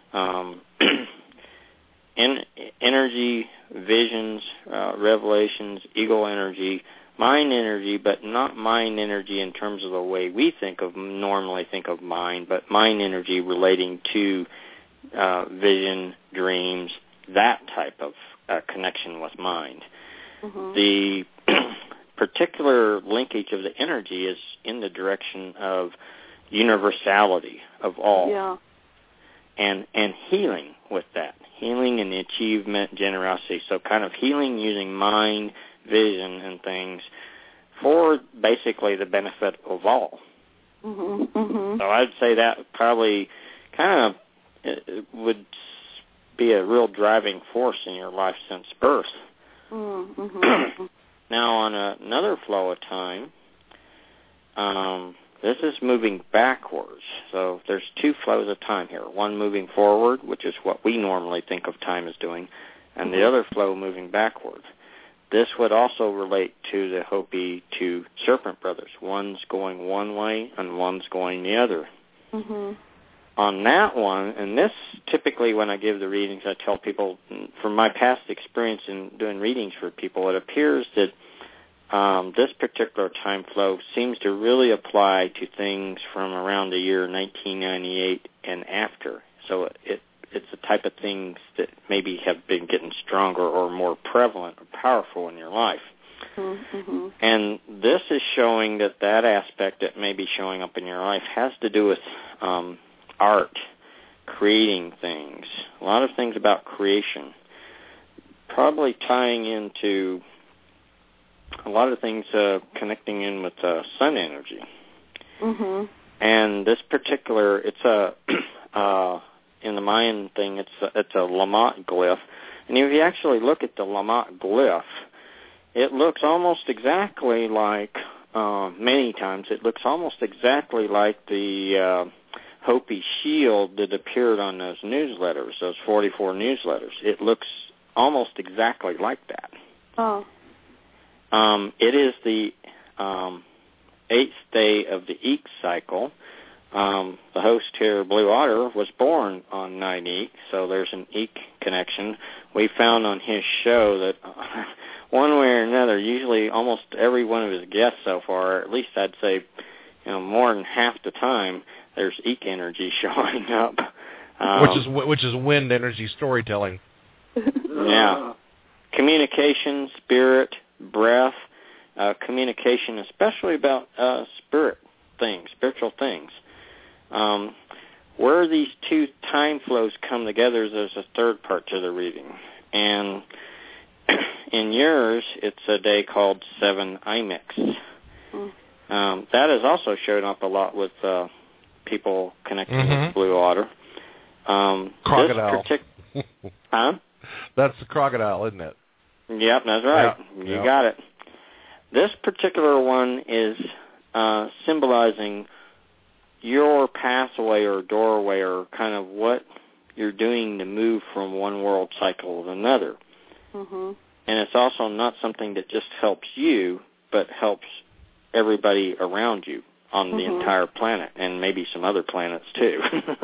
energy, visions, revelations, eagle energy, mind energy, but not mind energy in terms of the way we normally think of mind, but mind energy relating to vision, dreams, that type of connection with mind. The particular linkage of the energy is in the direction of universality of all, and healing with that. Healing and achievement, generosity. So kind of healing using mind, vision, and things for basically the benefit of all. Mm-hmm. So I'd say that probably kind of would be a real driving force in your life since birth. Mm-hmm. Now, on another flow of time, this is moving backwards. So there's two flows of time here. One moving forward, which is what we normally think of time as doing, and the other flow moving backwards. This would also relate to the Hopi two Serpent Brothers. One's going one way and one's going the other. Mm-hmm. On that one, and this typically when I give the readings, I tell people, from my past experience in doing readings for people, it appears that this particular time flow seems to really apply to things from around the year 1998 and after. So it's the type of things that maybe have been getting stronger or more prevalent or powerful in your life. Mm-hmm. And this is showing that aspect that may be showing up in your life has to do with art, creating things, a lot of things about creation, probably tying into a lot of things connecting in with sun energy. Mm-hmm. And this particular, it's in the Mayan thing, it's a Lamat glyph. And if you actually look at the Lamat glyph, it looks almost exactly like, many times, it looks almost exactly like the Hopi shield that appeared on those newsletters, those 44 newsletters. It looks almost exactly like that. Oh. It is the 8th day of the Eek cycle. The host here, Blue Otter, was born on 9 Eek, so there's an Eek connection. We found on his show that one way or another, usually almost every one of his guests so far, at least I'd say, more than half the time, there's Eek energy showing up. Which is wind energy storytelling. Yeah. Communication, spirit, breath, communication, especially about spiritual things. Where these two time flows come together, there's a third part to the reading. And in yours, it's a day called 7 Imex. That has also shown up a lot with people connecting with Blue Otter. Crocodile. Huh? That's the crocodile, isn't it? Yep, that's right. Yep. You got it. This particular one is symbolizing your pathway or doorway, or kind of what you're doing to move from one world cycle to another. Mm-hmm. And it's also not something that just helps you, but helps everybody around you on the entire planet, and maybe some other planets too.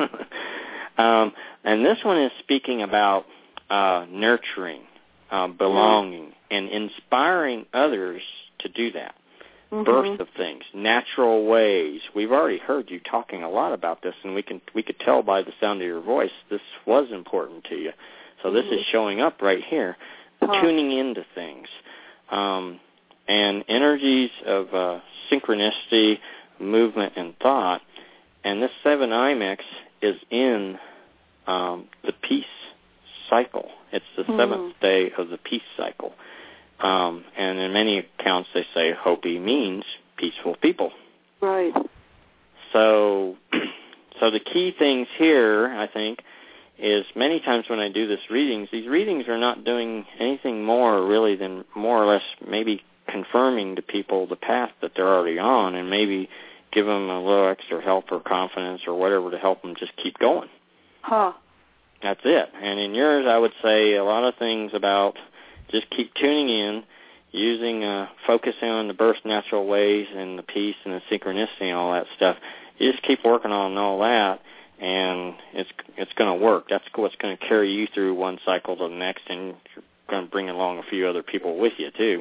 And this one is speaking about nurturing, belonging, and inspiring others to do that. Birth of things, natural ways. We've already heard you talking a lot about this, and we could tell by the sound of your voice this was important to you. So this is showing up right here, tuning into things, and energies of synchronicity, movement, and thought. And this 7 Imex is in the peace cycle. It's the 7th day of the peace cycle. And in many accounts they say Hopi means peaceful people. Right. So the key things here, I think, is many times when I do these readings are not doing anything more really than more or less maybe confirming to people the path that they're already on, and maybe give them a little extra help or confidence or whatever to help them just keep going. That's it. And in yours, I would say a lot of things about just keep tuning in, focusing on the birth natural ways and the peace and the synchronicity and all that stuff. You just keep working on all that, and it's going to work. That's what's going to carry you through one cycle to the next, and you're going to bring along a few other people with you too.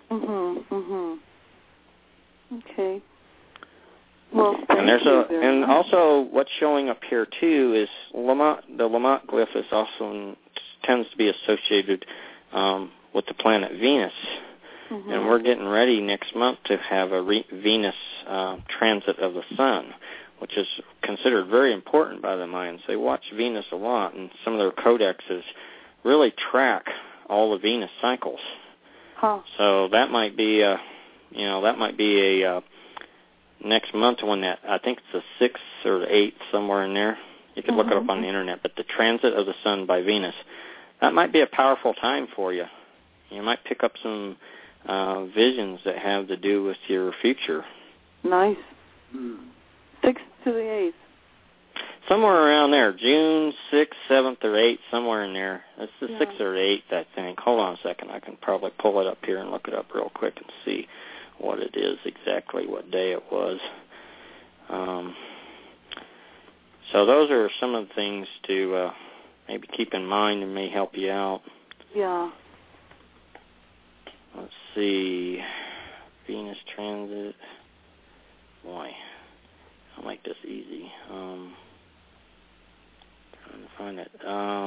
Okay. Well, and also what's showing up here too is the Lamat glyph is also tends to be associated with the planet Venus, and we're getting ready next month to have a Venus transit of the sun, which is considered very important by the Mayans. They watch Venus a lot, and some of their codexes really track all the Venus cycles. So that might be a next month when that, I think it's the 6th or the 8th, somewhere in there. You could look it up on the internet, but the transit of the sun by Venus, that might be a powerful time for you. You might pick up some visions that have to do with your future. Nice. 6th to the 8th. Somewhere around there, June 6th, 7th, or 8th, somewhere in there. That's the 6th or 8th, I think. Hold on a second. I can probably pull it up here and look it up real quick and see what it is exactly, what day it was. So those are some of the things to maybe keep in mind and may help you out. Yeah. Let's see. Venus transit. Boy, I'll make this easy. Trying to find it.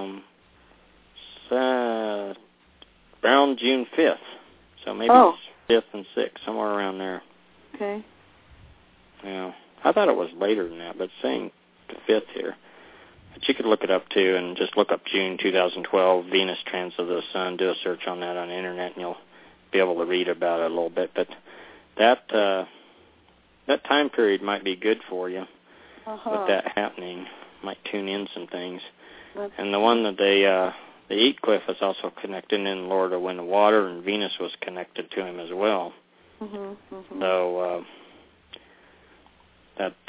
Around June 5th. So maybe it's 5th and 6th, somewhere around there. Okay. Yeah. I thought it was later than that, but it's saying the 5th here. But you could look it up, too, and just look up June 2012, Venus transit of the sun. Do a search on that on the internet, and you'll be able to read about it a little bit. But that time period might be good for you with that happening. Might tune in some things. And the one that the eclipse is also connected in Lord of Wind and Water, and Venus was connected to him as well. So that.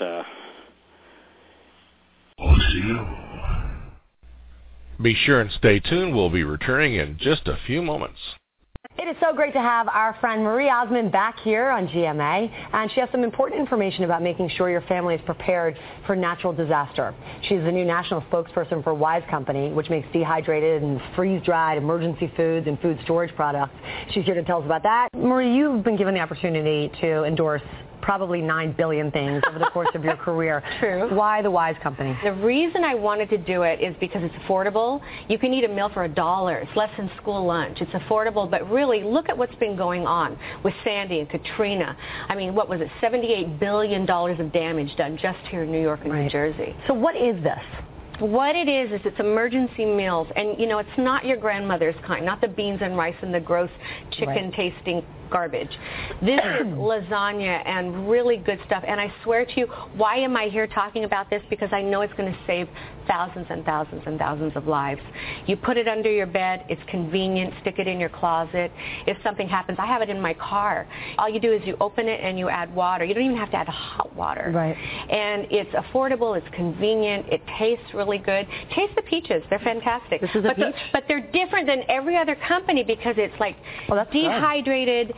Be sure and stay tuned. We'll be returning in just a few moments. It is so great to have our friend Marie Osmond back here on GMA, and she has some important information about making sure your family is prepared for natural disaster. She's the new national spokesperson for Wise Company, which makes dehydrated and freeze-dried emergency foods and food storage products. She's here to tell us about that. Marie, you've been given the opportunity to endorse probably 9 billion things over the course of your career. True. Why the Wise Company? The reason I wanted to do it is because it's affordable. You can eat a meal for $1. It's less than school lunch. It's affordable, but really look at what's been going on with Sandy and Katrina. I mean, what was it, $78 billion of damage done just here in New York and New Jersey. So what is this? What it is it's emergency meals, and you know, it's not your grandmother's kind, not the beans and rice and the gross chicken tasting garbage. This is lasagna and really good stuff, and I swear to you, why am I here talking about this? Because I know it's going to save thousands and thousands and thousands of lives. You put it under your bed, it's convenient, stick it in your closet. If something happens, I have it in my car. All you do is you open it and you add water. You don't even have to add hot water. Right. And it's affordable, it's convenient, it tastes really good. Taste the peaches, they're fantastic. This is a peach? But they're different than every other company because it's like dehydrated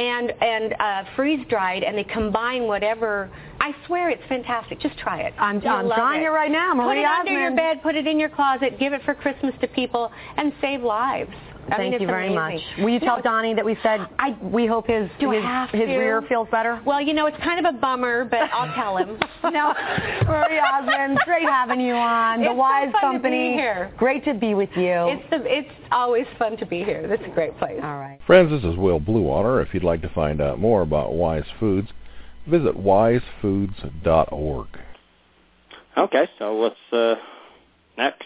and freeze-dried, and they combine whatever. I swear it's fantastic. Just try it. I'm trying it right now. Put it under your bed, put it in your closet, give it for Christmas to people, and save lives. Thank you very much. Will you tell Donnie that we said we hope his rear feels better? Well, you know, it's kind of a bummer, but I'll tell him. No, Marie Osmond, great having you on. The Wise Company. To be here. Great to be with you. It's always fun to be here. This is a great place. All right. Friends, this is Will Bluewater. If you'd like to find out more about Wise Foods, visit wisefoods.org. Okay, so what's next?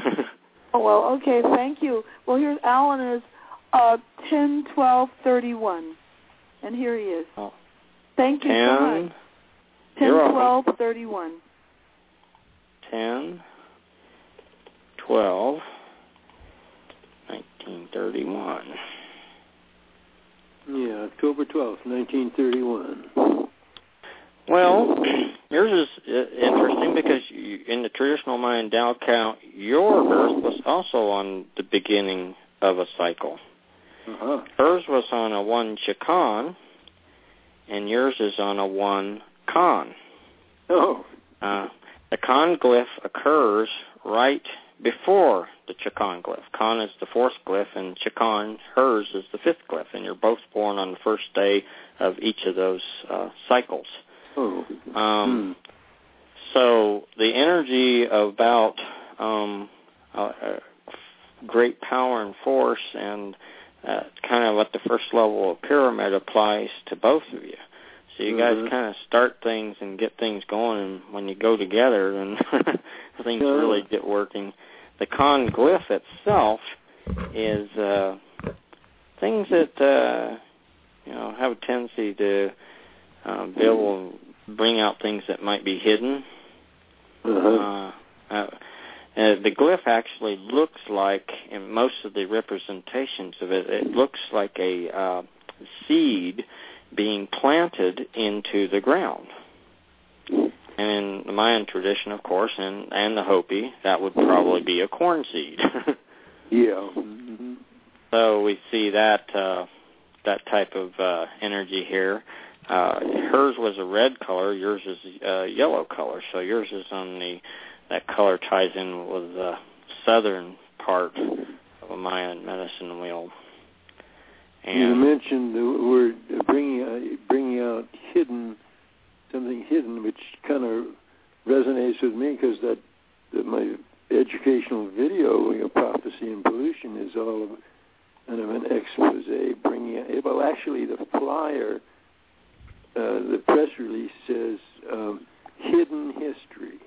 Oh, well, okay, thank you. Well, here's Alan is 10-12-31, and here he is. Oh. Thank you so much. 10-12-31. 10-12-1931. Yeah, October 12th, 1931. Well, yours is interesting because in the traditional Mayan Tao count, your birth was also on the beginning of a cycle. Hers was on a 1 Chakan, and yours is on a 1 Kan. Oh. The Kan glyph occurs right before the Chakan glyph. Kan is the 4th glyph, and Chakan, hers, is the 5th glyph, and you're both born on the first day of each of those cycles. So the energy about great power and force and kind of at the first level of pyramid applies to both of you. So you guys kind of start things and get things going, and when you go together, then things really get working. The Kan glyph itself is things that have a tendency to be able to bring out things that might be hidden. Uh-huh. The glyph actually looks like, in most of the representations of it, it looks like a seed being planted into the ground. And in the Mayan tradition, of course, and the Hopi, that would probably be a corn seed. Yeah. Mm-hmm. So we see that type of energy here. Hers was a red color. Yours is a yellow color. So yours is on that color ties in with the southern part of a Mayan medicine wheel. And you mentioned the word bringing out something hidden, which kind of resonates with me because that my educational video, Prophecy and Pollution, is all of kind of an expose bringing out. Well, actually, the flyer, the press release says hidden history.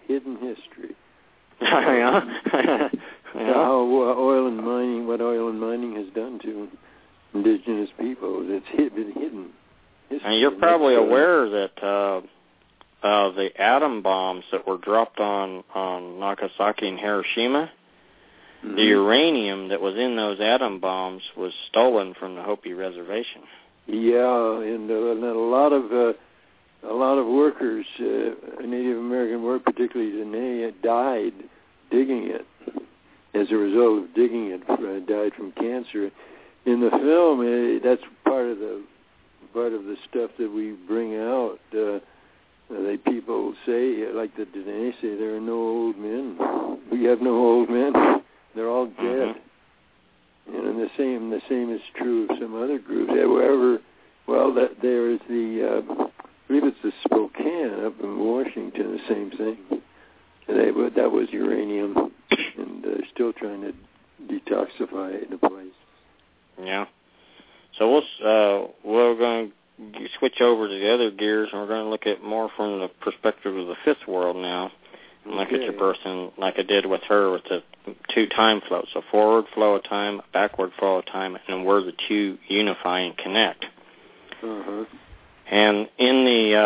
Yeah. How what oil and mining has done to indigenous people. It's been hidden. And you're probably aware that the atom bombs that were dropped on Nagasaki and Hiroshima, the uranium that was in those atom bombs was stolen from the Hopi reservation. Yeah, and a lot of workers, Native American workers, particularly Dene, died digging it. As a result of digging it, died from cancer. In the film, that's part of the stuff that we bring out. People say, like the Dene say, there are no old men. We have no old men. They're all dead. And the same is true of some other groups. However, there is I believe it's the Spokane up in Washington, the same thing. That was uranium, and they're still trying to detoxify it in a place. Yeah. So we're going to switch over to the other gears, and we're going to look at more from the perspective of the fifth world now, and look at your person like I did with her with the two time flows, so forward flow of time, backward flow of time, and where the two unify and connect. And in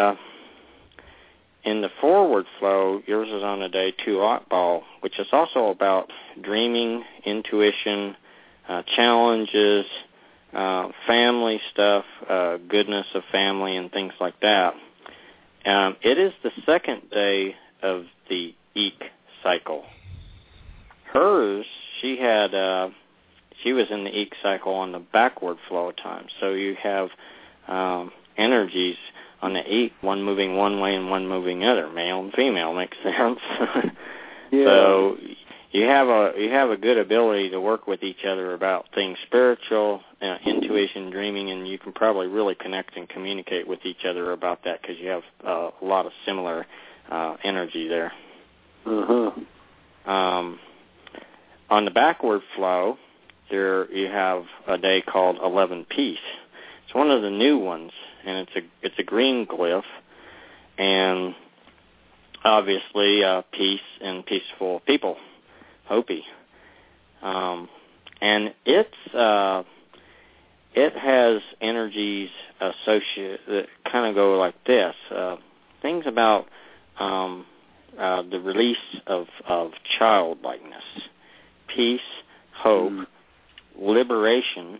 the forward flow, yours is on the day 2 Ball, which is also about dreaming, intuition, challenges, family stuff, goodness of family, and things like that. It is the second day of the Eek cycle. Hers, she was in the Eek cycle on the backward flow of time. So you have energies on the Eek, one moving one way and one moving other, male and female, makes sense. Yeah. So you have a good ability to work with each other about things spiritual, intuition, dreaming, and you can probably really connect and communicate with each other about that because you have a lot of similar energy there. On the backward flow, there you have a day called 11 Peace. It's one of the new ones, and it's a green glyph, and obviously peace and peaceful people, Hopi. And it has energies associated that kind of go like this. Things about the release of childlikeness, peace, hope, liberation,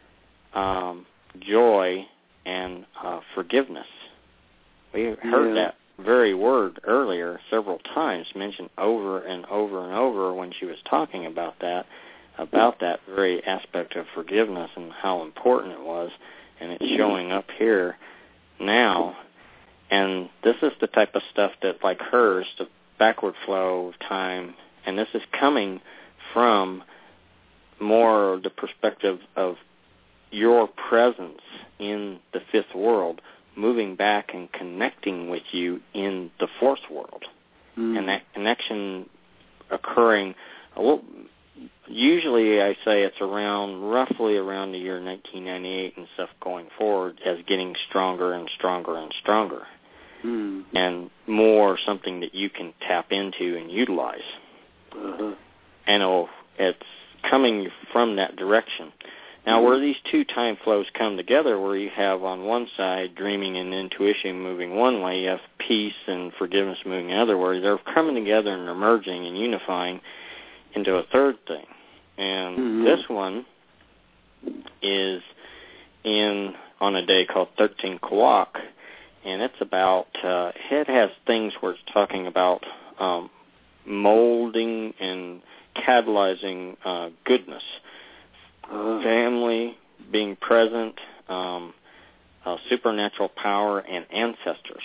joy, and forgiveness. We heard that very word earlier several times, mentioned over and over and over when she was talking about that very aspect of forgiveness and how important it was, and it's showing up here now. And this is the type of stuff that, like hers, the backward flow of time, and this is coming from more the perspective of your presence in the fifth world, moving back and connecting with you in the fourth world. And that connection occurring, usually I say it's roughly around the year 1998 and stuff going forward, as getting stronger and stronger and stronger. And more something that you can tap into and utilize. And it's coming from that direction. Now, where these two time flows come together, where you have on one side dreaming and intuition moving one way, you have peace and forgiveness moving the other way, they're coming together and they're merging and unifying into a third thing. And this one is on a day called 13 Kawak, and it's about, it has things where it's talking about molding and catalyzing goodness. Family, being present, supernatural power, and ancestors.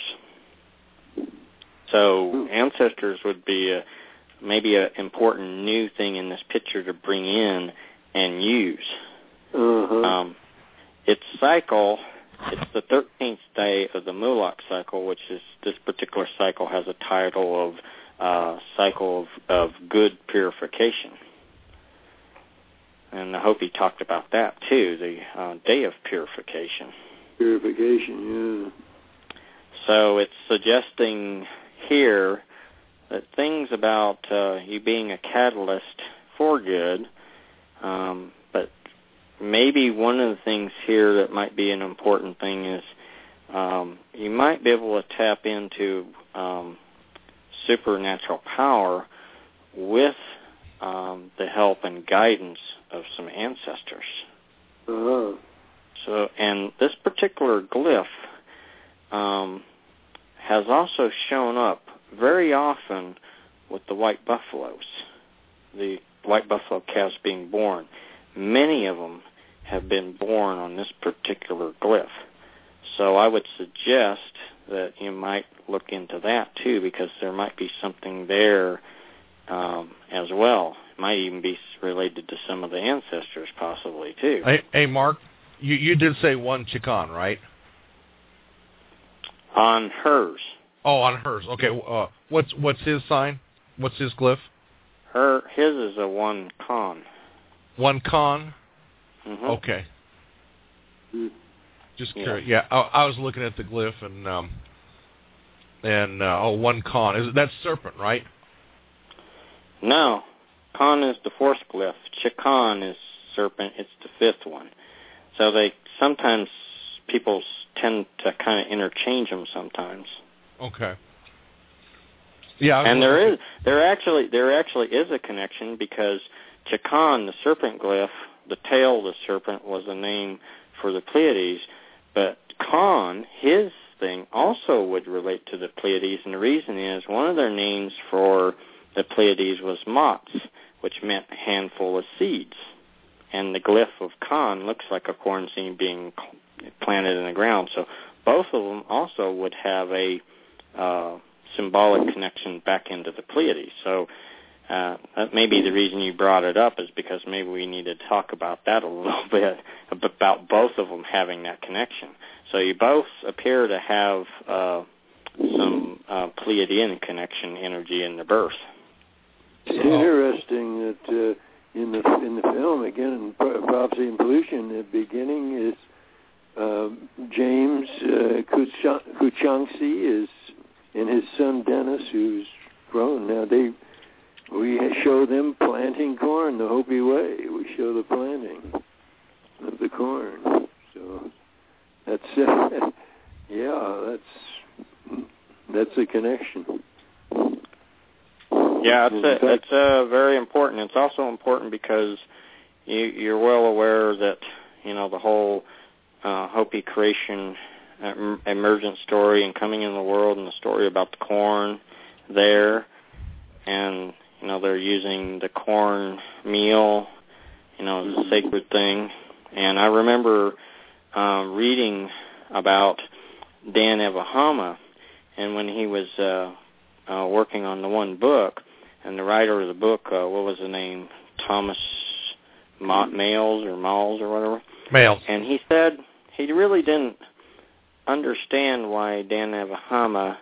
So ancestors would be maybe an important new thing in this picture to bring in and use. Its cycle, it's the 13th day of the Mulak cycle, which is, this particular cycle has a title of Cycle of Good Purification. And I hope he talked about that, too, the Day of Purification. Purification, yeah. So it's suggesting here that things about you being a catalyst for good, but maybe one of the things here that might be an important thing is you might be able to tap into supernatural power with the help and guidance of some ancestors. So, and this particular glyph has also shown up very often with the white buffaloes, the white buffalo calves being born. Many of them have been born on this particular glyph. So I would suggest that you might look into that too, because there might be something there as well. It might even be related to some of the ancestors possibly too. Hey Mark, you did say one Chikan, right? On hers. Oh, on hers. Okay. What's his sign? What's his glyph? His is a one Khan. One Khan? Mm-hmm. Okay. Just curious. Yeah, I was looking at the glyph and one Khan. That's serpent, right? No. Khan is the fourth glyph. Chikan is serpent. It's the fifth one. So sometimes people tend to kind of interchange them sometimes. Okay. Yeah. And there actually is a connection, because Chikan, the serpent glyph, the tail of the serpent was a name for the Pleiades, but Khan, his thing, also would relate to the Pleiades, and the reason is one of their names for the Pleiades was Mats, which meant a handful of seeds. And the glyph of Khan looks like a corn seed being planted in the ground. So both of them also would have a symbolic connection back into the Pleiades. So that may be the reason you brought it up, is because maybe we need to talk about that a little bit, about both of them having that connection. So you both appear to have some Pleiadian connection energy in the birth. It's interesting that in the film, again, in Prophecy and Pollution, the beginning is James Kuchangsi is, and his son Dennis, who's grown now. We show them planting corn the Hopi way. We show the planting of the corn. So that's that's a connection. Yeah, it's very important. It's also important because you're well aware that the whole Hopi creation emergent story and coming in the world, and the story about the corn there, and they're using the corn meal, as a sacred thing. And I remember reading about Dan Evahama, and when he was working on the one book, and the writer of the book, what was the name? Thomas Males or whatever? Males. And he said he really didn't understand why Dan Evahama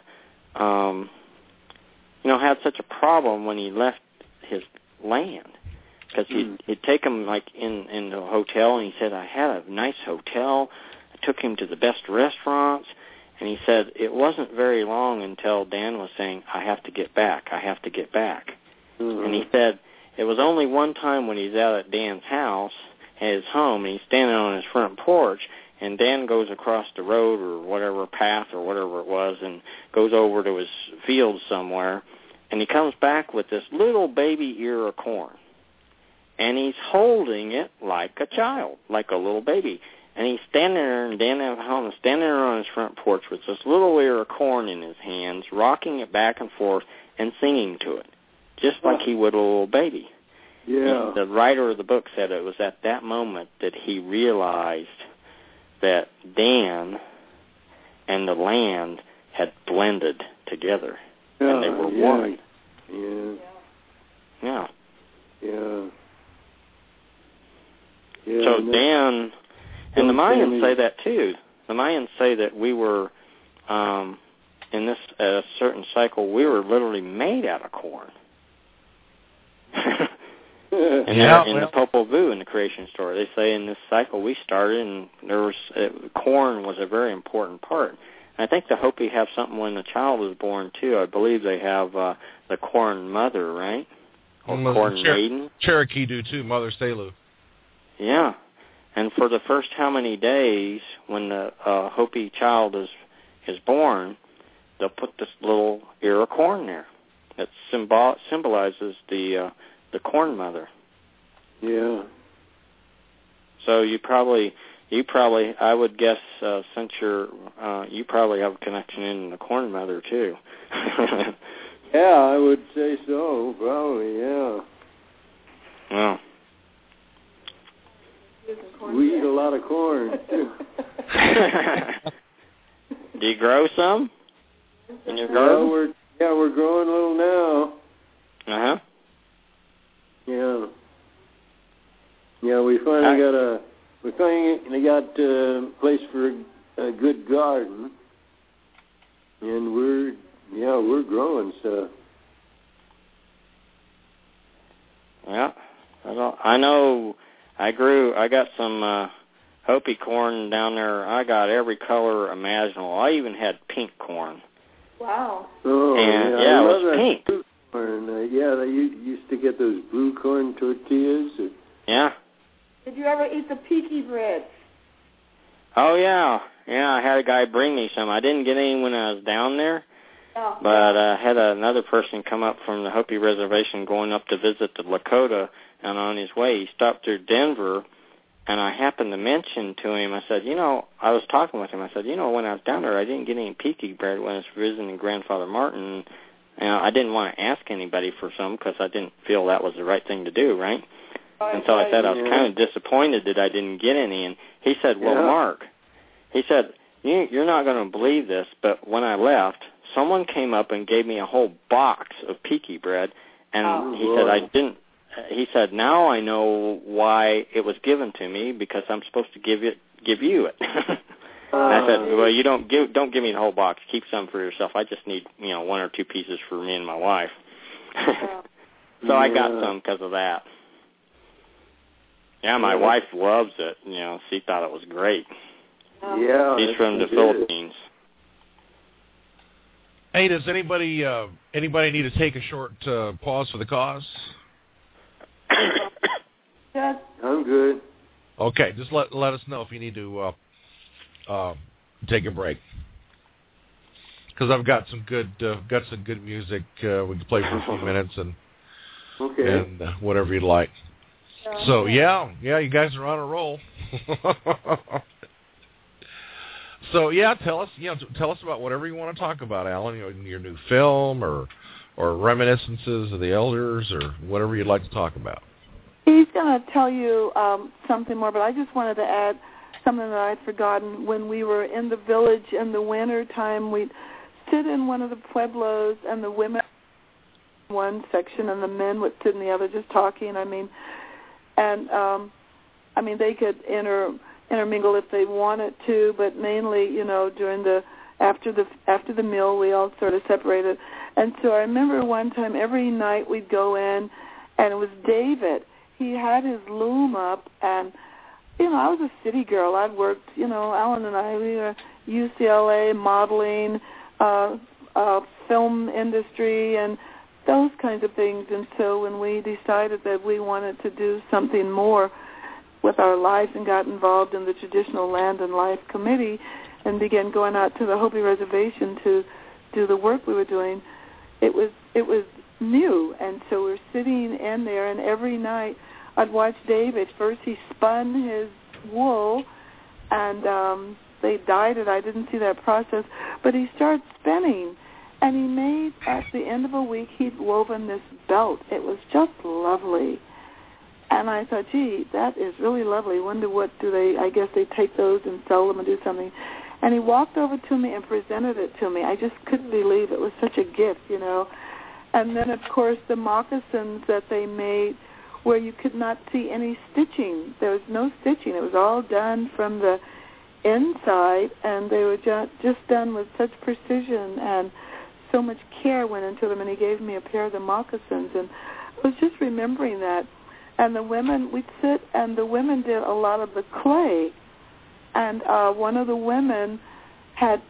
had such a problem when he left his land, because he'd take him in the hotel, and he said, I had a nice hotel, I took him to the best restaurants, and he said it wasn't very long until Dan was saying, I have to get back. And he said it was only one time when he's out at Dan's house, his home, and he's standing on his front porch, and Dan goes across the road or whatever path or whatever it was and goes over to his field somewhere, and he comes back with this little baby ear of corn. And he's holding it like a child, like a little baby. And he's standing there, and Dan Navajo is standing there on his front porch with this little ear of corn in his hands, rocking it back and forth and singing to it, just like he would a little baby. Yeah. And the writer of the book said it was at that moment that he realized that Dan and the land had blended together, and they were one. Yeah. Yeah. Yeah. So Dan, and the Mayans say that too. The Mayans say that we were, in this certain cycle, we were literally made out of corn. In the Popol Vuh, in the creation story, they say in this cycle we started, and there was corn was a very important part. And I think the Hopi have something when the child is born too. I believe they have the corn mother, right? Or corn maiden. Cherokee do too, Mother Selu. Yeah, and for the first how many days when the Hopi child is born, they'll put this little ear of corn there that symbolizes the corn mother. Yeah. So you probably, I would guess, since you probably have a connection in the corn mother too. Yeah, I would say so. Probably, yeah. Well. We eat a lot of corn too. Do you grow some in your garden? We're growing a little now. Uh huh. Yeah. Yeah, we finally got a place for a good garden, and we're growing stuff. Yeah, I know. I got some Hopi corn down there. I got every color imaginable. I even had pink corn. Wow. Oh, and, yeah, it was pink. Blue corn. They used to get those blue corn tortillas. Yeah. Did you ever eat the peaky bread? Oh, yeah. Yeah, I had a guy bring me some. I didn't get any when I was down there, but I had another person come up from the Hopi reservation going up to visit the Lakota, and on his way he stopped through Denver, and I happened to mention to him, I said, I was talking with him, I said, when I was down there, I didn't get any peaky bread when I was visiting Grandfather Martin. I didn't want to ask anybody for some because I didn't feel that was the right thing to do, right? And so I said I was kind of disappointed that I didn't get any. And he said, well, Mark, he said, you're not going to believe this, but when I left, someone came up and gave me a whole box of peaky bread. And he said, now I know why it was given to me, because I'm supposed to give you it. And I said, well, you don't give me the whole box. Keep some for yourself. I just need, 1 or 2 pieces for me and my wife. So I got some because of that. Yeah, my wife loves it. She thought it was great. Yeah, she's from the Philippines. Hey, does anybody need to take a short pause for the cause? Yes. I'm good. Okay, just let us know if you need to take a break, because I've got some good music we can play for a few minutes and whatever you'd like. So yeah, you guys are on a roll. So tell us about whatever you want to talk about, Alan. Your new film or reminiscences of the elders or whatever you'd like to talk about. He's going to tell you something more, but I just wanted to add something that I'd forgotten. When we were in the village in the winter time, we'd sit in one of the pueblos, and the women in one section and the men would sit in the other, just talking. They could intermingle if they wanted to, but mainly, during after the meal, we all sort of separated. And so I remember one time every night we'd go in, and it was David. He had his loom up, and I was a city girl. I'd worked, Alan and I, we were UCLA, modeling, film industry, and those kinds of things. And so when we decided that we wanted to do something more, with our lives and got involved in the Traditional Land and Life Committee and began going out to the Hopi Reservation to do the work we were doing, it was new. And so we're sitting in there, and every night I'd watch David. First he spun his wool, and they dyed it. I didn't see that process. But he started spinning, and he made, at the end of a week, he'd woven this belt. It was just lovely. And I thought, gee, that is really lovely. Wonder what do they, I guess they take those and sell them and do something. And he walked over to me and presented it to me. I just couldn't believe it was such a gift, you know. And then, of course, the moccasins that they made where you could not see any stitching. There was no stitching. It was all done from the inside, and they were just done with such precision, and so much care went into them. And he gave me a pair of the moccasins, and I was just remembering that. And the women, we'd sit, and the women did a lot of the clay. And one of the women had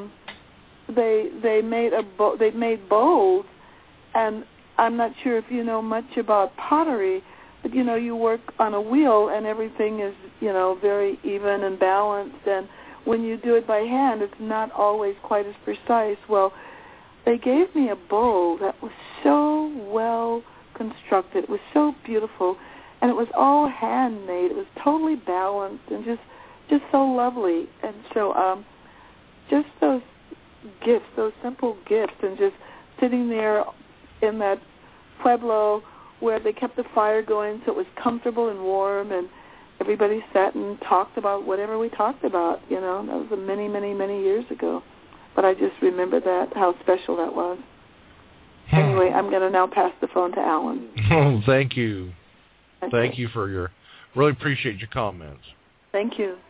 they made bowls, and I'm not sure if you know much about pottery, but you know, you work on a wheel and everything is, you know, very even and balanced, and when you do it by hand, it's not always quite as precise. Well, they gave me a bowl that was so well constructed. It was so beautiful, and it was all handmade. It was totally balanced and just so lovely. And so just those gifts, those simple gifts, and just sitting there in that pueblo where they kept the fire going so it was comfortable and warm, and everybody sat and talked about whatever we talked about, you know. That was many, many, many years ago. But I just remember that, how special that was. Anyway, I'm going to now pass the phone to Alan. Oh, thank you. Okay. Thank you for your, really appreciate your comments. Thank you.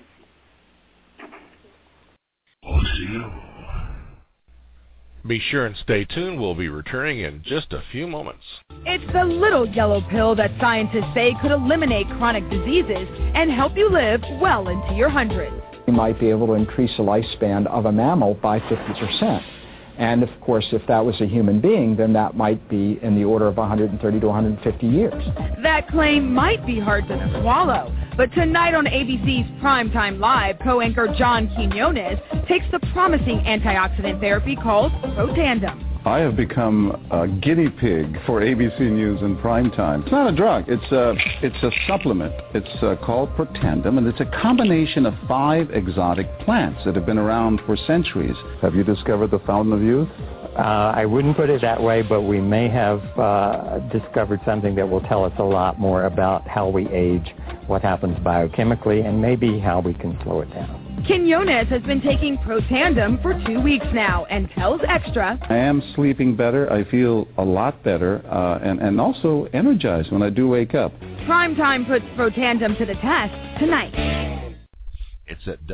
Be sure and stay tuned. We'll be returning in just a few moments. It's the little yellow pill that scientists say could eliminate chronic diseases and help you live well into your hundreds. You might be able to increase the lifespan of a mammal by 50%. And, of course, if that was a human being, then that might be in the order of 130 to 150 years. That claim might be hard to swallow, but tonight on ABC's Primetime Live, co-anchor John Quinones takes the promising antioxidant therapy called Protandim. I have become a guinea pig for ABC News in primetime. It's not a drug. It's a supplement. It's called Protandim, and it's a combination of 5 exotic plants that have been around for centuries. Have you discovered the fountain of youth? I wouldn't put it that way, but we may have discovered something that will tell us a lot more about how we age, what happens biochemically, and maybe how we can slow it down. Quinones has been taking Protandim for 2 weeks now and tells Extra, I am sleeping better. I feel a lot better and also energized when I do wake up. Primetime puts Protandim to the test tonight. It's at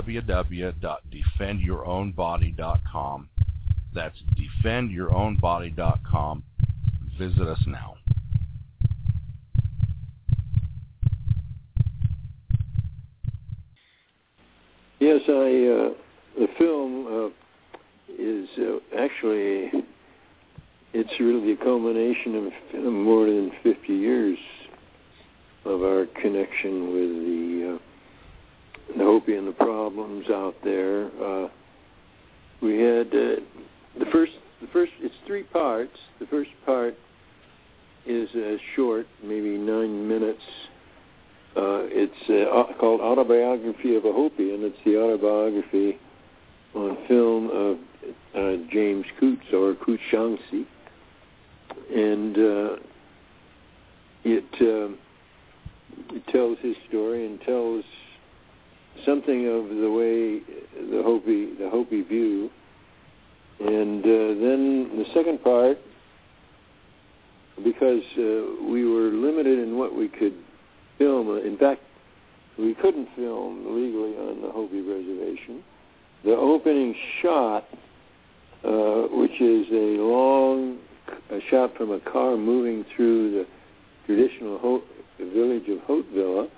www.defendyourownbody.com. That's defendyourownbody.com. Visit us now. Yes, the film is actually, it's really a culmination of more than 50 years of our connection with the Hopi and the problems out there. We had the first. It's 3 parts. The first part is short, maybe 9 minutes. It's called Autobiography of a Hopi, and it's the autobiography on film of James Coots, or Coots Shangsi. And it tells his story and tells something of the way the Hopi view. And then the second part, because we were limited in what we could film. In fact, we couldn't film legally on the Hopi Reservation. The opening shot, which is a shot from a car moving through the traditional village of Hauteville,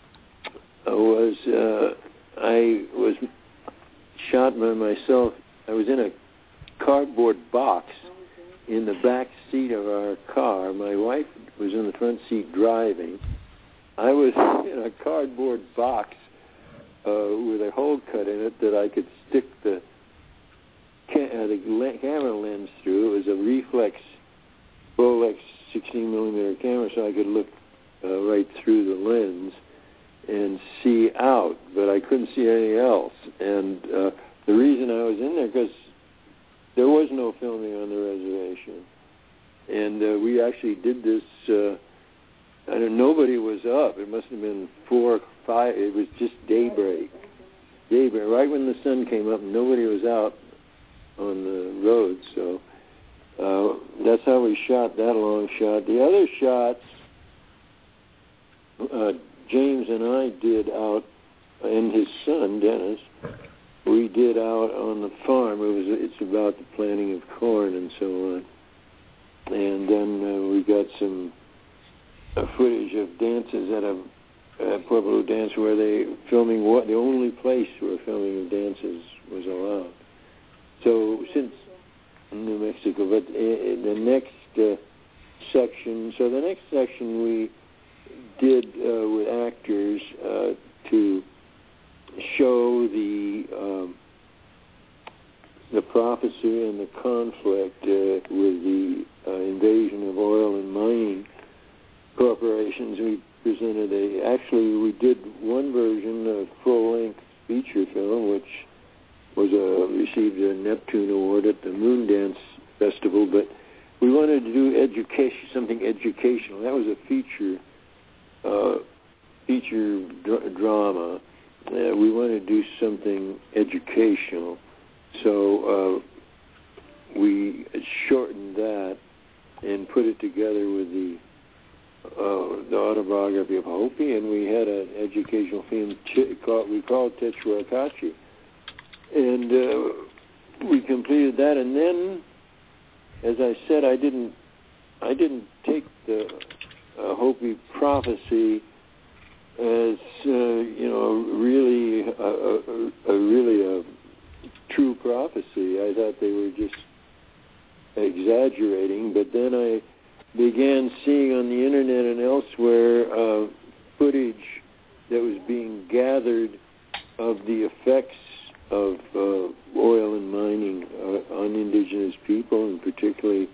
I was shot by myself. I was in a cardboard box in the back seat of our car. My wife was in the front seat driving. I was in a cardboard box with a hole cut in it that I could stick the camera lens through. It was a reflex Bolex 16 millimeter camera, so I could look right through the lens and see out, but I couldn't see anything else. And the reason I was in there, because there was no filming on the reservation. And we actually did this, nobody was up. It must have been 4 or 5, it was just daybreak. Right when the sun came up, nobody was out on the road, so that's how we shot that long shot. The other shots, James and I did out, and his son, Dennis, we did out on the farm. It's about the planting of corn and so on. And then we got some footage of dances at a Pueblo dance where they filming the only place where filming of dances was allowed. So since New Mexico, but the next section we did with actors to show the prophecy and the conflict with the invasion of oil and mining corporations. We presented we did one version, a full-length feature film, which was received a Neptune Award at the Moondance Festival, but we wanted to do something educational. That was a feature drama. We wanted to do something educational, so we shortened that and put it together with the autobiography of Hopi, and we had an educational film we called Techuacachi. And we completed that, and then, as I said, I didn't take the Hopi prophecy as really a true prophecy. I thought they were just exaggerating, but then I began seeing on the internet and elsewhere footage that was being gathered of the effects of oil and mining on indigenous people, and particularly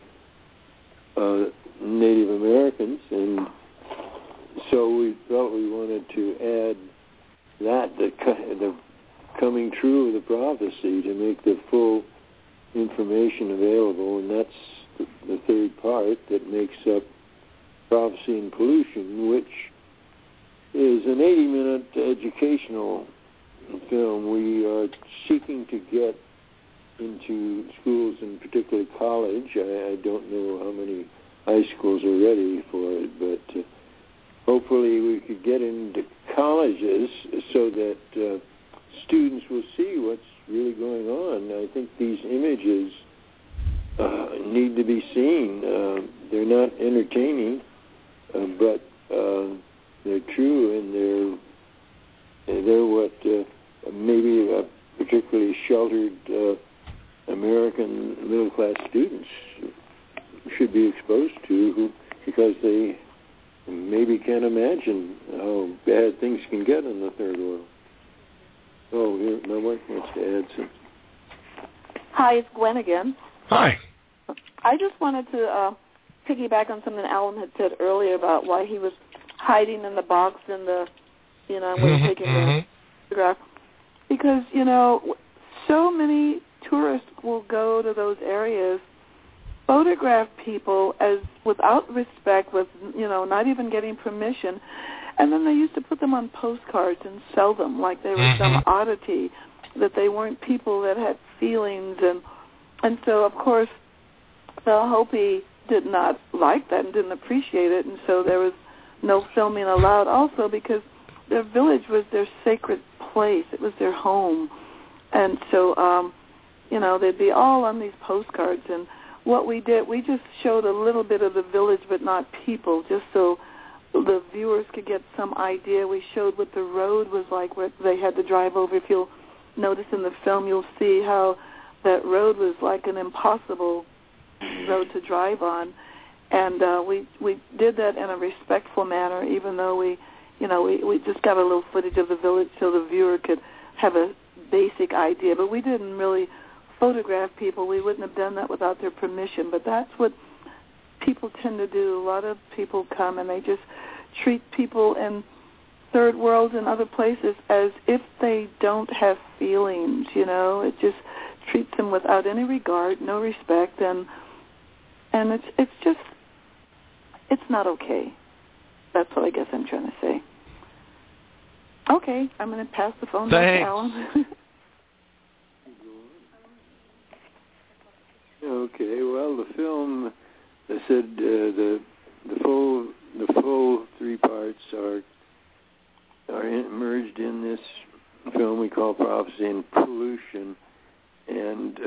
Native Americans. And so we felt we wanted to add that, the coming true of the prophecy, to make the full information available, and that's the third part that makes up Prophecy and Pollution, which is an 80-minute educational film. We are seeking to get into schools, and particularly college. I don't know how many high schools are ready for it, but hopefully we could get into colleges so that students will see what's really going on. I think these images need to be seen. They're not entertaining, but they're true, and they're what maybe particularly sheltered American middle-class students should be exposed to, because they maybe can't imagine how bad things can get in the third world. Oh, here, my wife wants to add something. Hi, it's Gwen again. Hi. I just wanted to piggyback on something Alan had said earlier about why he was hiding in the box in the, when taking the photograph. Because, so many tourists will go to those areas, photograph people as without respect, with, not even getting permission. And then they used to put them on postcards and sell them like they were some oddity, that they weren't people that had feelings. And so, of course, the Hopi did not like that and didn't appreciate it, and so there was no filming allowed, also because their village was their sacred place. It was their home. And so, they'd be all on these postcards. And what we did, we just showed a little bit of the village but not people, just so the viewers could get some idea. We showed what the road was like, where they had to drive over. If you'll notice in the film, you'll see how that road was like an impossible road to drive on. And we did that in a respectful manner, even though we we just got a little footage of the village so the viewer could have a basic idea, but we didn't really photograph people. We wouldn't have done that without their permission, but that's what people tend to do. A lot of people come and they just treat people in third worlds and other places as if they don't have feelings, It just treats them without any regard, no respect, and it's not okay. That's what I guess I'm trying to say. Okay, I'm going to pass the phone back to Alan. Okay, well, the film, I said the full 3 parts are merged in this film we call Prophecy and Pollution, and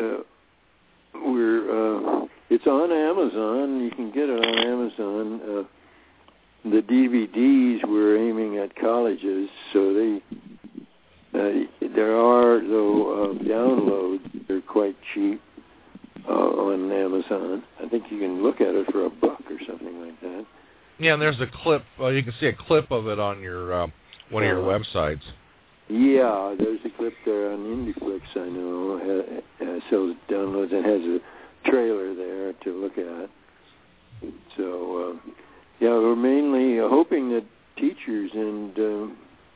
it's on Amazon. You can get it on Amazon. The DVDs we're aiming at colleges, so there are though downloads. They're quite cheap on Amazon. I think you can look at it for $1 or something like that. Yeah, and there's a clip. You can see a clip of it on your one of your websites. Yeah, there's a clip there on IndieFlix. I know sells downloads and has a trailer there to look at. So. We're mainly hoping that teachers and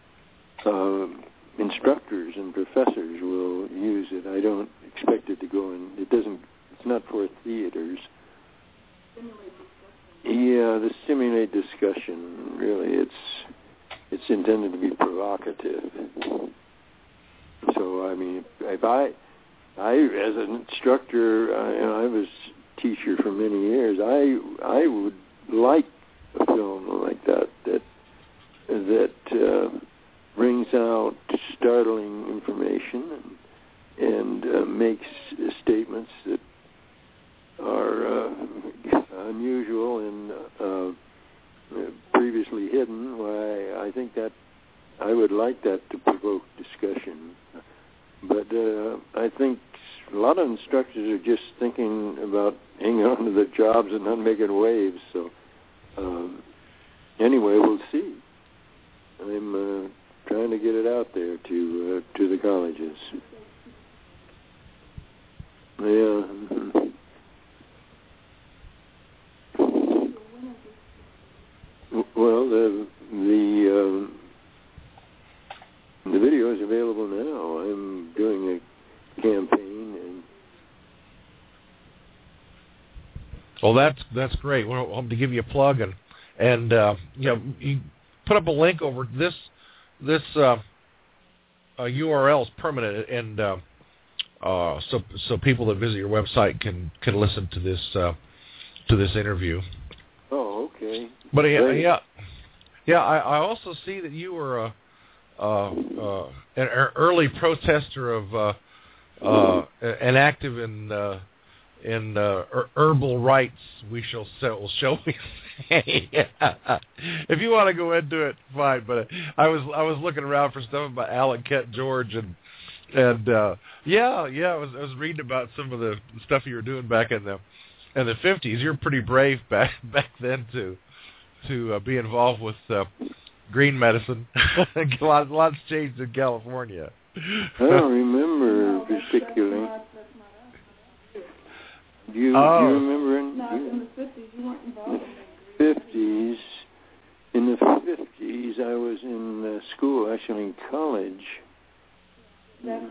instructors and professors will use it. I don't expect it to go in. It's not for theaters. To stimulate discussion. Really, it's intended to be provocative. So, I mean, if I as an instructor, I was a teacher for many years. I would like a film like that brings out startling information and makes statements that are unusual and previously hidden. Why I think that I would like that to provoke discussion, but I think a lot of instructors are just thinking about hanging on to their jobs and not making waves. So. Anyway, we'll see. I'm trying to get it out there to the colleges. Yeah. Well, the video is available now. I'm doing a campaign and. Well, that's great. We'll have to give you a plug and you put up a link over this URL is permanent, and so people that visit your website can listen to this interview. Oh, okay. But I also see that you were an early protester of and active in herbal rights, we shall we say. If you want to go into it, fine. But I was looking around for stuff about Alan Kent George and I was reading about some of the stuff you were doing back in the 50s. You're pretty brave back then to be involved with green medicine. Lots changed in California. I don't remember particularly. Do you remember? Not in the 50s. You weren't involved in the 50s. In the 50s, I was in school, actually in college. That's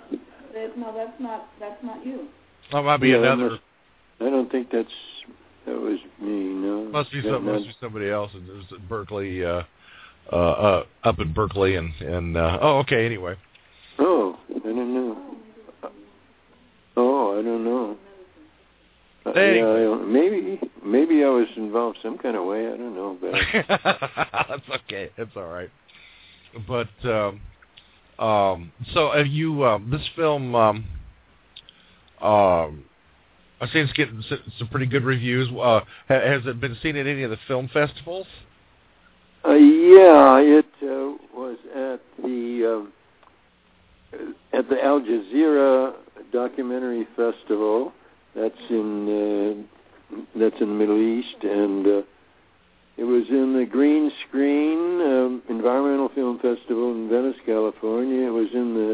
not you. That might be another. I don't think that was me. No. Must be somebody else. It was at Berkeley, up in Berkeley, and okay. Anyway. Oh, I don't know. I don't know. Maybe I was involved some kind of way. I don't know. But that's okay. It's all right. But so have you this film? I've seen it's getting some pretty good reviews. Has it been seen at any of the film festivals? It was at the Al Jazeera Documentary Festival. That's in the Middle East, and It was in the Green Screen Environmental Film Festival in Venice, California. It was in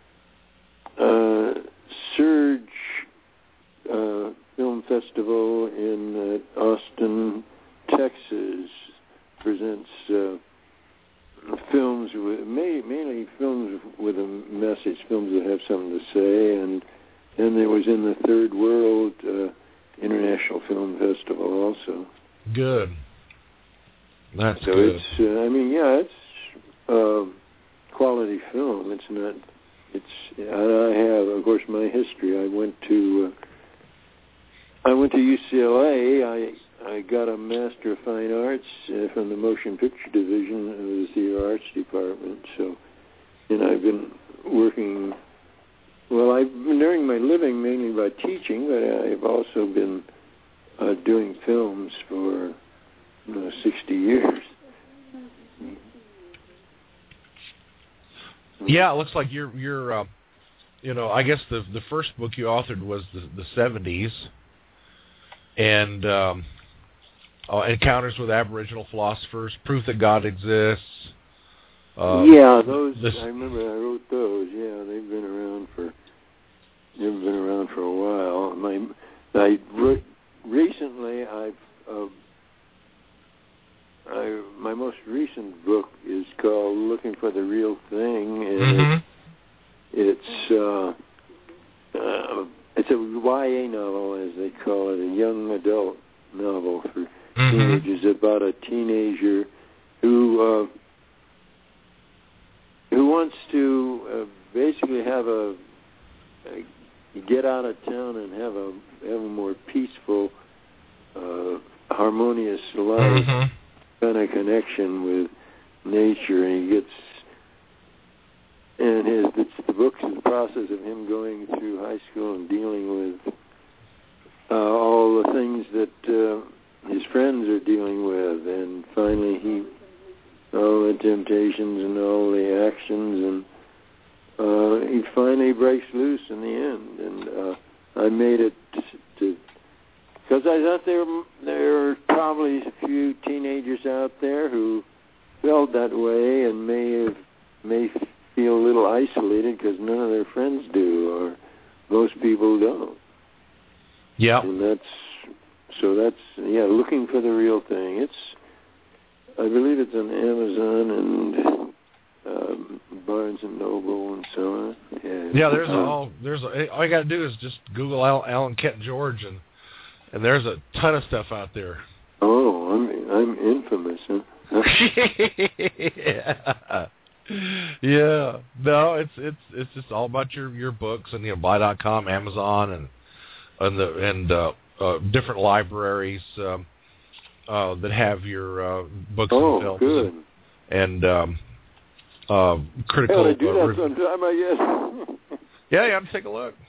the Surge Film Festival in Austin, Texas. Presents films with mainly films with a message, films that have something to say, and then it was in the Third World International Film Festival also. Good. That's so good. It's it's quality film. It's not. I have, of course, my history. I went to UCLA. I got a Master of Fine Arts from the Motion Picture Division of the Theater Arts Department. So, and I've been working. Well, I've been earning my living mainly by teaching, but I've also been doing films for 60 years. Yeah, it looks like you're I guess the first book you authored was the 70s, and Encounters with Aboriginal Philosophers, Proof That God Exists. Those I remember I wrote those. Yeah, they've been around for a while. My most recent book is called Looking for the Real Thing, and it's a YA novel, as they call it, a young adult novel for teenagers, about a teenager who wants to basically have get out of town and have a more peaceful, harmonious life, kind of connection with nature, and the book's the process of him going through high school and dealing with all the things that his friends are dealing with, and finally all the temptations and all the actions, and he finally breaks loose in the end. And I made it because I thought there were probably a few teenagers out there who felt that way and may feel a little isolated because none of their friends do, or most people don't. Yeah. And that's Looking for the Real Thing. I believe it's on Amazon and Barnes and Noble and so on. Yeah, all you got to do is just Google Alan Kent George, and there's a ton of stuff out there. Oh, I'm infamous, huh? Yeah. No, it's just all about your books, and buy.com, Amazon, and different libraries that have your books and films. Good. And critical. I do that sometime, I guess. Yeah, you got to take a look.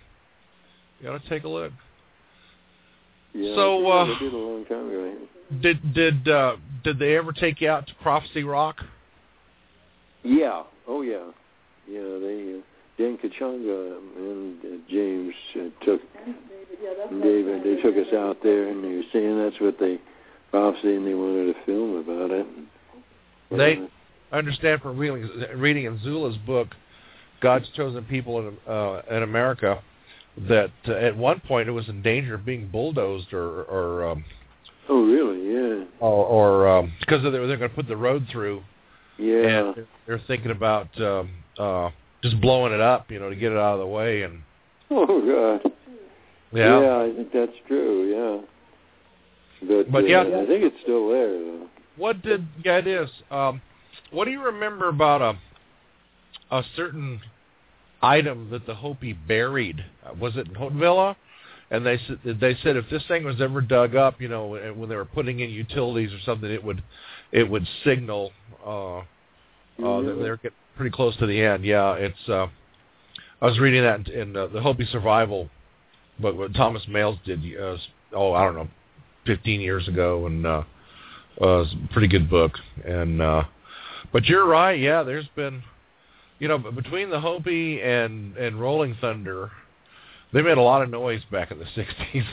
Yeah, so I did a long time ago. Did they ever take you out to Prophecy Rock? Yeah. Oh yeah. Yeah. They Dan Kachanga and James took David. They took us out there, and they were saying that's what they prophecy, and they wanted a film about it. I understand from reading in Zula's book, God's Chosen People in America, that at one point it was in danger of being bulldozed or oh really? Yeah. Or because they're going to put the road through. Yeah. And they're thinking about just blowing it up, to get it out of the way. And oh God. Yeah. Yeah, I think that's true. Yeah. But yeah, I think it's still there though. It is. What do you remember about a certain item that the Hopi buried? Was it in Hauteville? And they said if this thing was ever dug up, when they were putting in utilities or something, it would signal that they were getting pretty close to the end. Yeah, it's. I was reading that in the Hopi Survival book, what Thomas Males did. I don't know, 15 years ago, and it was a pretty good book. And but you're right. Yeah, there's been, between the Hopi and Rolling Thunder, they made a lot of noise back in the 60s.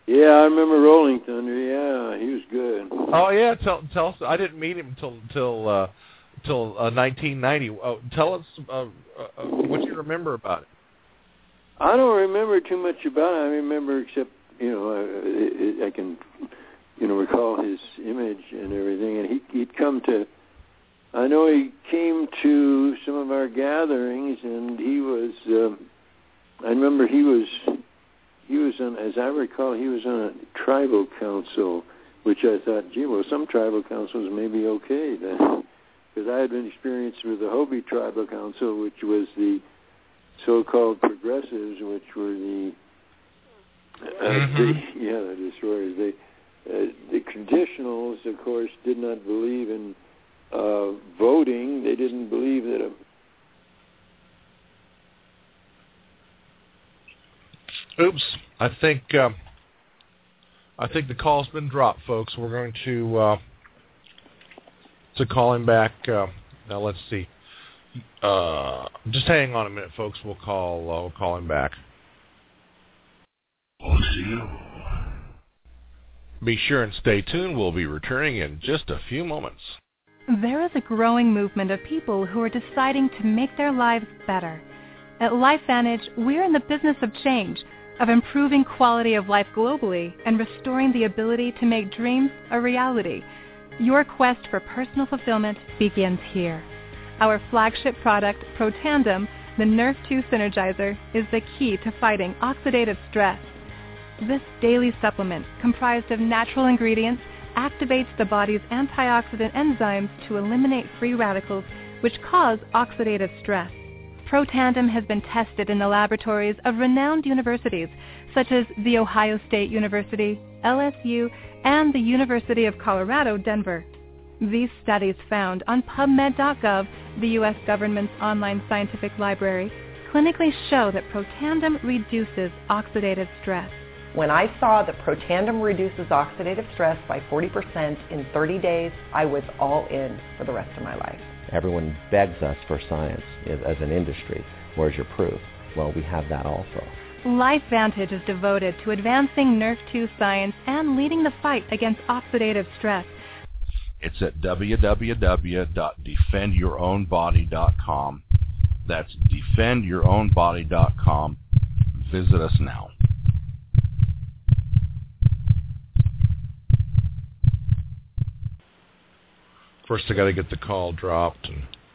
Yeah, I remember Rolling Thunder. Yeah, he was good. Oh yeah, tell us. I didn't meet him until 1990. Tell us what you remember about it. I don't remember too much about it. I remember except I can recall his image and everything. And he'd come to. I know he came to some of our gatherings, and he was. I remember he was on, as I recall, he was on a tribal council, which I thought, gee, well, some tribal councils may be okay then, because I had been experienced with the Hopi Tribal Council, which was the so-called progressives, which were the destroyers. The traditionals, of course, did not believe in voting. They didn't believe that Oops! I think the call's been dropped, folks. We're going to call him back. Now let's see. Just hang on a minute, folks. We'll call him back. Be sure and stay tuned. We'll be returning in just a few moments. There is a growing movement of people who are deciding to make their lives better. At LifeVantage, we're in the business of change, of improving quality of life globally and restoring the ability to make dreams a reality. Your quest for personal fulfillment begins here. Our flagship product, Protandim, the Nerve 2 Synergizer, is the key to fighting oxidative stress. This daily supplement, comprised of natural ingredients, activates the body's antioxidant enzymes to eliminate free radicals which cause oxidative stress. Protandim has been tested in the laboratories of renowned universities such as The Ohio State University, LSU, and the University of Colorado, Denver. These studies found on PubMed.gov, the U.S. government's online scientific library, clinically show that Protandim reduces oxidative stress. When I saw that Protandim reduces oxidative stress by 40% in 30 days, I was all in for the rest of my life. Everyone begs us for science as an industry. Where's your proof? Well, we have that also. LifeVantage is devoted to advancing Nerve 2 science and leading the fight against oxidative stress. It's at www.defendyourownbody.com. That's defendyourownbody.com. Visit us now. First, I got to get the call dropped.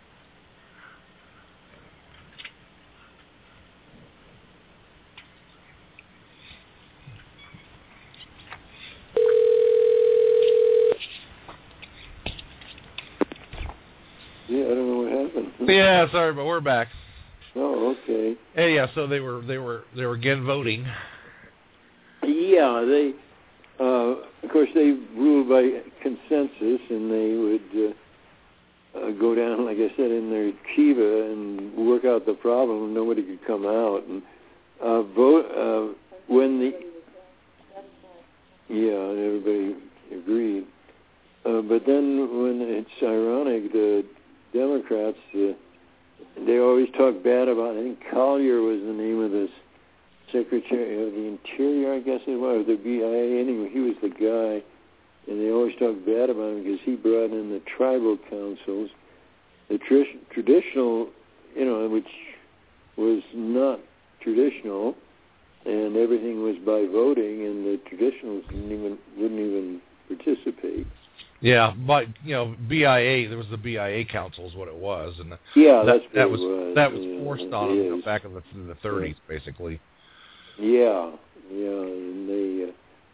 Yeah, I don't know what happened. Yeah, sorry, but we're back. Oh, okay. Hey, yeah, so they were again voting. Yeah, they. Of course, they ruled by consensus, and they would go down, like I said, in their kiva and work out the problem. Nobody could come out and vote when the. Yeah, and everybody agreed. But then, when it's ironic, the Democrats they always talk bad about. I think Collier was the name of this. Secretary of the Interior, I guess it was, the BIA. Anyway, he was the guy, and they always talk bad about him because he brought in the tribal councils, the traditional, which was not traditional, and everything was by voting, and the traditionals wouldn't even participate. Yeah, but BIA, there was the BIA council is what it was, and that was forced on them back in the 30s, basically. Yeah, and they,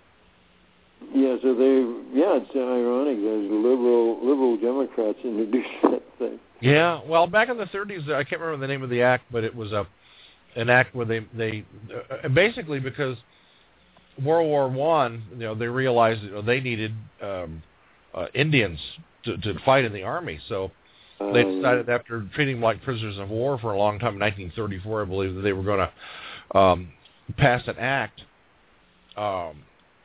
it's ironic. Those liberal Democrats introduced that thing. Yeah, well, back in the 30s, I can't remember the name of the act, but it was an act where they basically because World War I, they realized they needed Indians to fight in the army, so they decided after treating them like prisoners of war for a long time, in 1934, I believe, that they were going to passed an act going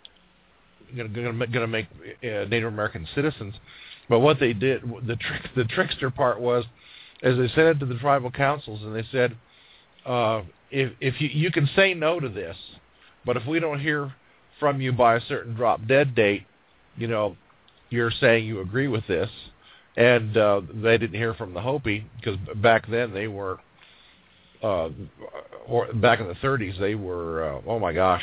to make Native American citizens. But what they did, the trickster part was, as they sent it to the tribal councils, and they said, if you can say no to this, but if we don't hear from you by a certain drop dead date, you're saying you agree with this. And they didn't hear from the Hopi because back then they were, or back in the 30s they were, oh my gosh,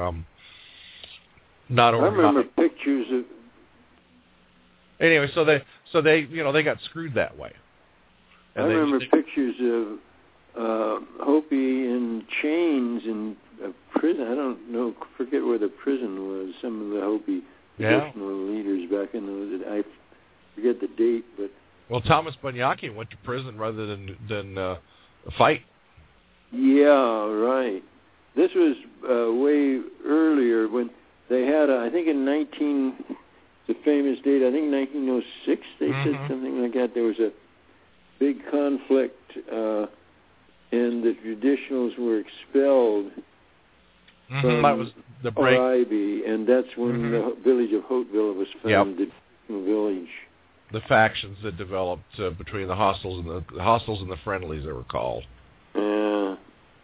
not I remember pictures of. Anyway, so they they got screwed that way. And I remember pictures of Hopi in chains in a prison. I don't know, forget where the prison was. Some of the Hopi traditional leaders back in those. I forget the date, but Thomas Bunyakin went to prison rather than fight. Yeah, right. This was way earlier when they had, I think in the famous date, I think 1906, they said something like that. There was a big conflict, and the traditionals were expelled from that was the break. Oribe, and that's when the village of Hauteville was founded, the village. The factions that developed between the hostiles and the friendlies, they were called. Yeah.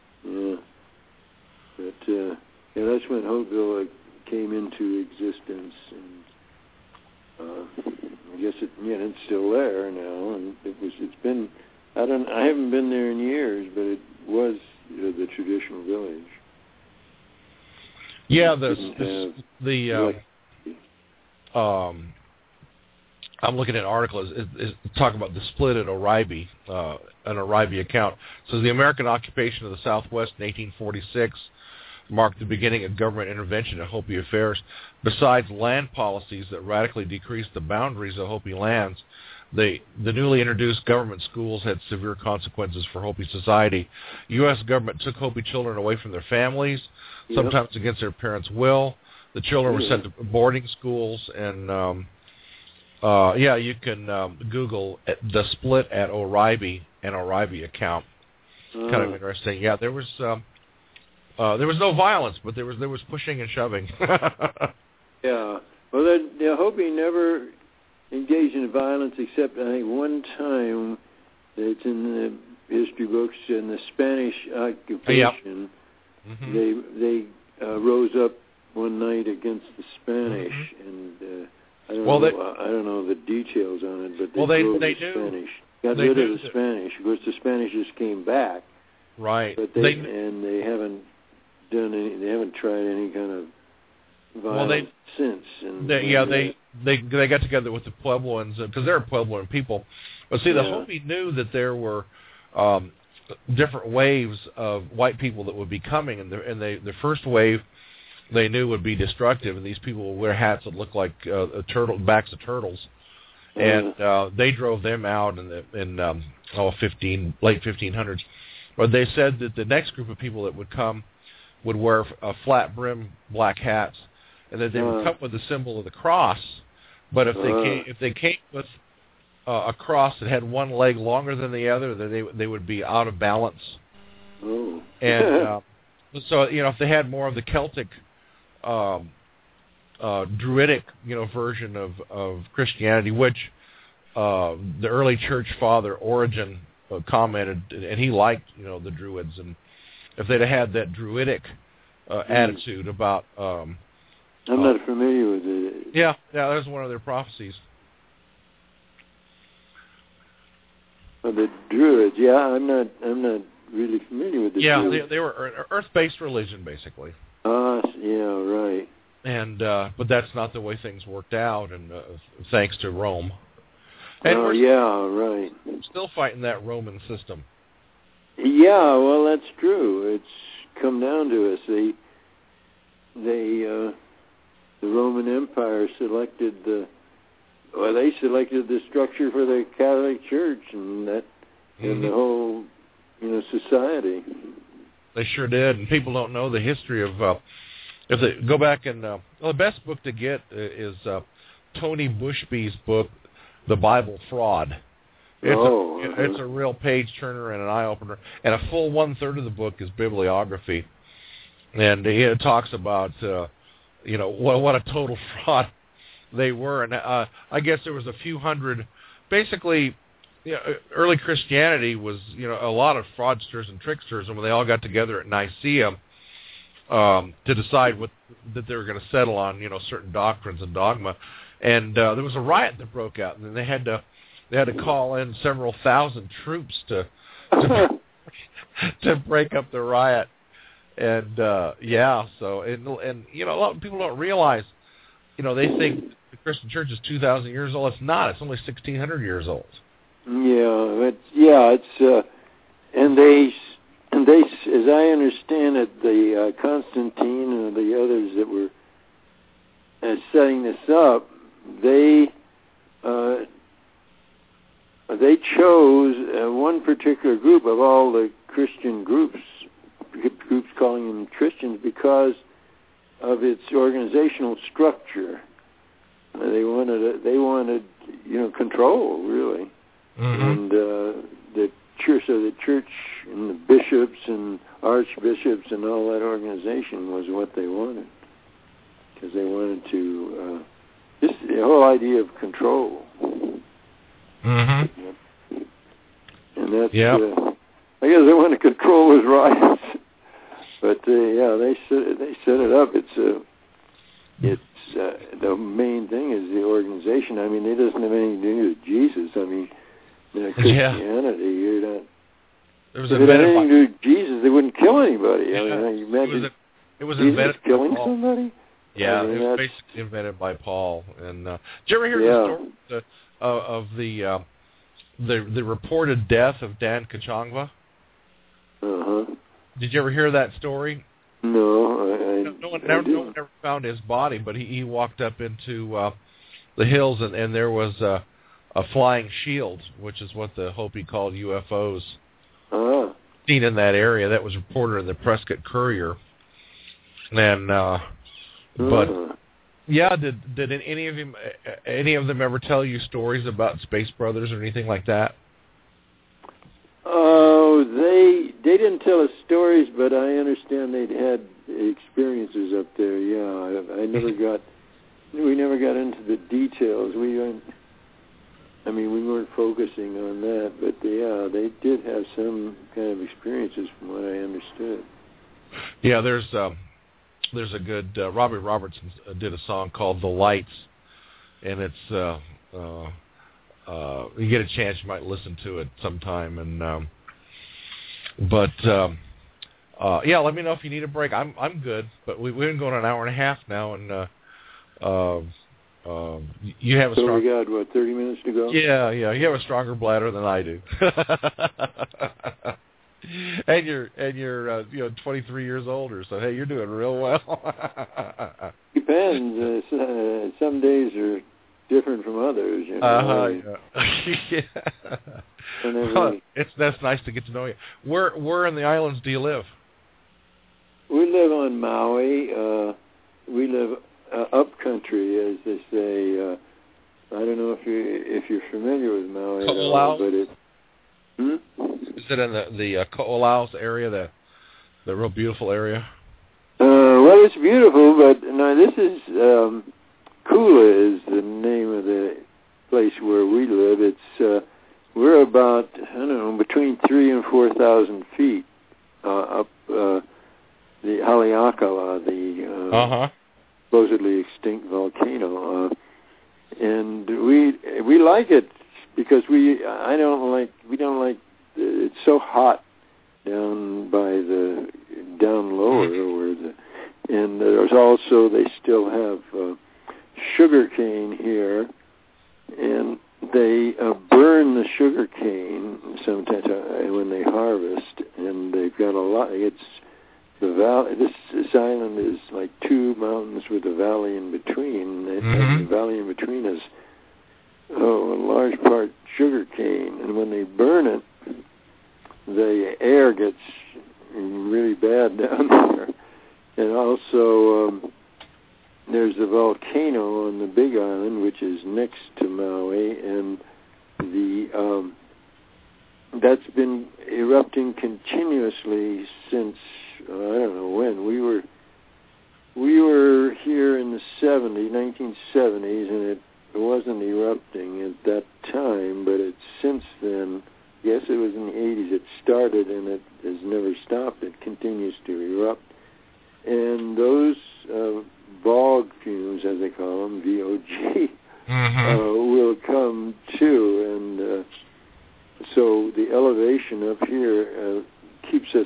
But that's when Hauteville came into existence, and I guess it's still there now, and it's been. I haven't been there in years, but it was the traditional village. Yeah, I'm looking at an article is talking about the split at Oribe, an Oribe account. It says the American occupation of the Southwest in 1846 marked the beginning of government intervention in Hopi affairs. Besides land policies that radically decreased the boundaries of Hopi lands, the newly introduced government schools had severe consequences for Hopi society. U.S. government took Hopi children away from their families, sometimes against their parents' will. The children were sent to boarding schools, and you can Google the split at Oribe and Oribe account. Kind of interesting. Yeah, there was no violence, but there was pushing and shoving. Yeah. Well, the Hopi never engaged in violence except I think one time. It's in the history books. In the Spanish occupation, they rose up one night against the Spanish, and I don't know the details on it, but they drove the Spanish. Got rid of the Spanish. Of course, the Spanish just came back. Right. But they haven't done any. They haven't tried any kind of violence since. And they got together with the Puebloans because they're Puebloan people. But see, the Hopi knew that there were different waves of white people that would be coming, and the first wave they knew would be destructive, and these people would wear hats that looked like backs of turtles, and they drove them out in late 1500s. But they said that the next group of people that would come would wear flat brim black hats, and that they would come with the symbol of the cross. But if they came with a cross that had one leg longer than the other, then they would be out of balance. Oh. And so if they had more of the Celtic, Druidic, version of Christianity, which the early church father Origen commented, and he liked the Druids, and if they'd have had that Druidic attitude about I'm not familiar with it. Yeah, that's one of their prophecies. The Druids, I'm not really familiar with the Druids. Yeah, they were an earth-based religion, basically. Right. And but that's not the way things worked out, and thanks to Rome. And right. We're still fighting that Roman system. Yeah, well, that's true. It's come down to us. The Roman Empire selected the structure for the Catholic Church, and that and the whole society. They sure did, and people don't know the history of. If they go back and the best book to get is Tony Bushby's book, The Bible Fraud. It's a real page turner and an eye opener, and a full 1/3 of the book is bibliography, and it talks about what a total fraud they were, and I guess there was a few hundred. Basically, early Christianity was a lot of fraudsters and tricksters, and when they all got together at Nicaea, to decide that they were going to settle on, certain doctrines and dogma. And there was a riot that broke out, and they had to call in several thousand troops to break up the riot. And a lot of people don't realize, they think the Christian church is 2,000 years old. It's not. It's only 1,600 years old. And they, as I understand it, the Constantine and the others that were setting this up, they chose one particular group of all the Christian groups calling them Christians because of its organizational structure. They wanted control, really, and the church and the bishops and archbishops and all that organization was what they wanted, because they wanted to just the whole idea of control. And that's I guess they want to control his rights. But they set it up. It's the main thing is the organization. I mean, it doesn't have anything to do with Jesus. I mean, Christianity, you're not. If it had anything to do with Jesus, they wouldn't kill anybody. I mean, you imagine it was Jesus invented killing by Paul. somebody. Yeah, it was basically invented by Paul. And did you ever hear the story of the reported death of Dan Kachangwa? Did you ever hear that story? No, no one ever found his body, but he walked up into the hills, and there was a flying shield, which is what the Hopi called UFOs, seen in that area. That was reported in the Prescott Courier. And did any of them ever tell you stories about Space Brothers or anything like that? Oh, they didn't tell us stories, but I understand they'd had experiences up there. Yeah, we never got into the details. We weren't focusing on that, but they did have some kind of experiences from what I understood. Yeah, there's a good Robbie Robertson did a song called "The Lights," and it's you get a chance, you might listen to it sometime. And let me know if you need a break. I'm good, but we've been going an hour and a half now, and you have a so we got 30 minutes to go. Yeah, you have a stronger bladder than I do. And you're 23 years older, so hey, you're doing real well. Depends. Some days are different from others. That's nice to get to know you. Where in the islands do you live? We live on Maui. We live up country, as they say. I don't know if you're familiar with Maui at all, but it. Is it in the Ko'olaus area, the real beautiful area? Well, it's beautiful, but no, this is Kula is the name of the place where we live. It's we're about between 3,000 and 4,000 feet up the Haleakala, the supposedly extinct volcano, and we like it because we don't like it's so hot down lower where and there's also they still have sugar cane here, and they burn the sugar cane sometimes when they harvest, and they've got a lot. It's the valley. This island is like two mountains with a valley in between. The valley in between is a large part sugar cane, and when they burn it, the air gets really bad down there. And also, there's a volcano on the Big Island, which is next to Maui, and that's been erupting continuously since I don't know when. We were here in the 1970s, and it wasn't erupting at that time, but it's since then. Yes, it was in the 80s. It started, and it has never stopped. It continues to erupt. and those bog fumes, as they call them, VOG, will come too, and so the elevation up here keeps us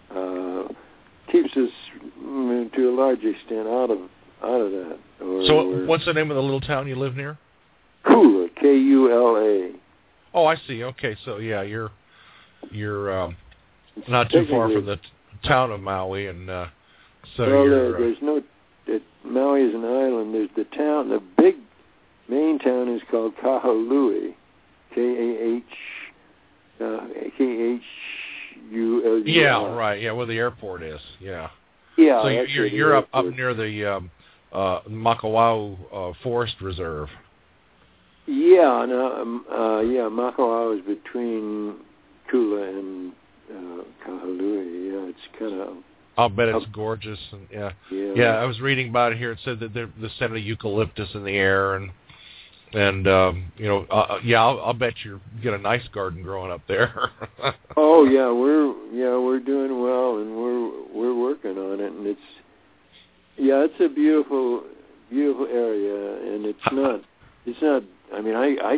to a large extent out of that. So what's the name of the little town you live near? Kula, Kula. Oh, I see. Okay, so yeah, you're not too far from the town of Maui, and so there's no. Maui is an island. There's the town. The big main town is called Kahului, Kahului. Yeah, right. Yeah, where the airport is. Yeah. Yeah. So you're up near the Makawao Forest Reserve. Yeah. No. Makawao is between Kula and Kahului. Yeah, it's kind of. I'll bet it's gorgeous. And yeah. I was reading about it here. It said that the scent of eucalyptus in the air, and I'll bet you get a nice garden growing up there. Oh yeah, we're doing well, and we're working on it, and it's a beautiful area, and it's not. I mean,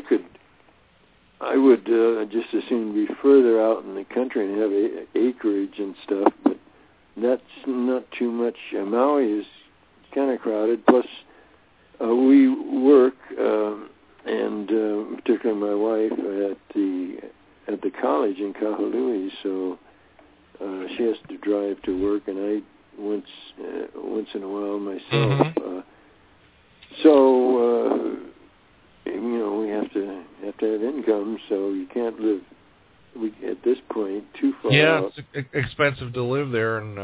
I would just as soon be further out in the country and have acreage and stuff, but that's not too much. Maui is kind of crowded. Plus, we work, and particularly my wife at the college in Kahului, so she has to drive to work, and I once in a while myself. So we have to have income, so you can't live. At this point, too far out. It's expensive to live there. And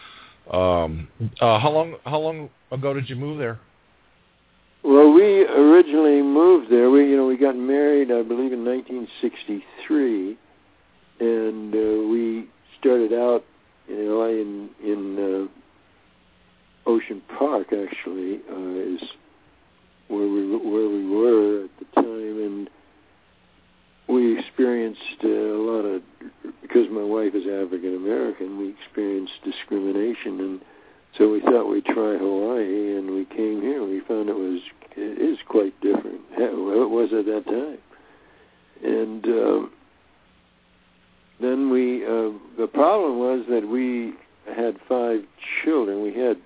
how long ago did you move there? Well, we originally moved there. We got married, I believe, in 1963, and we started out in LA in Ocean Park. Actually, is where we were at the time, and we experienced a lot of, because my wife is African American, we experienced discrimination, and so we thought we'd try Hawaii, and we came here. We found it is quite different. Well, it was at that time, and then the problem was that we had 5 children. We had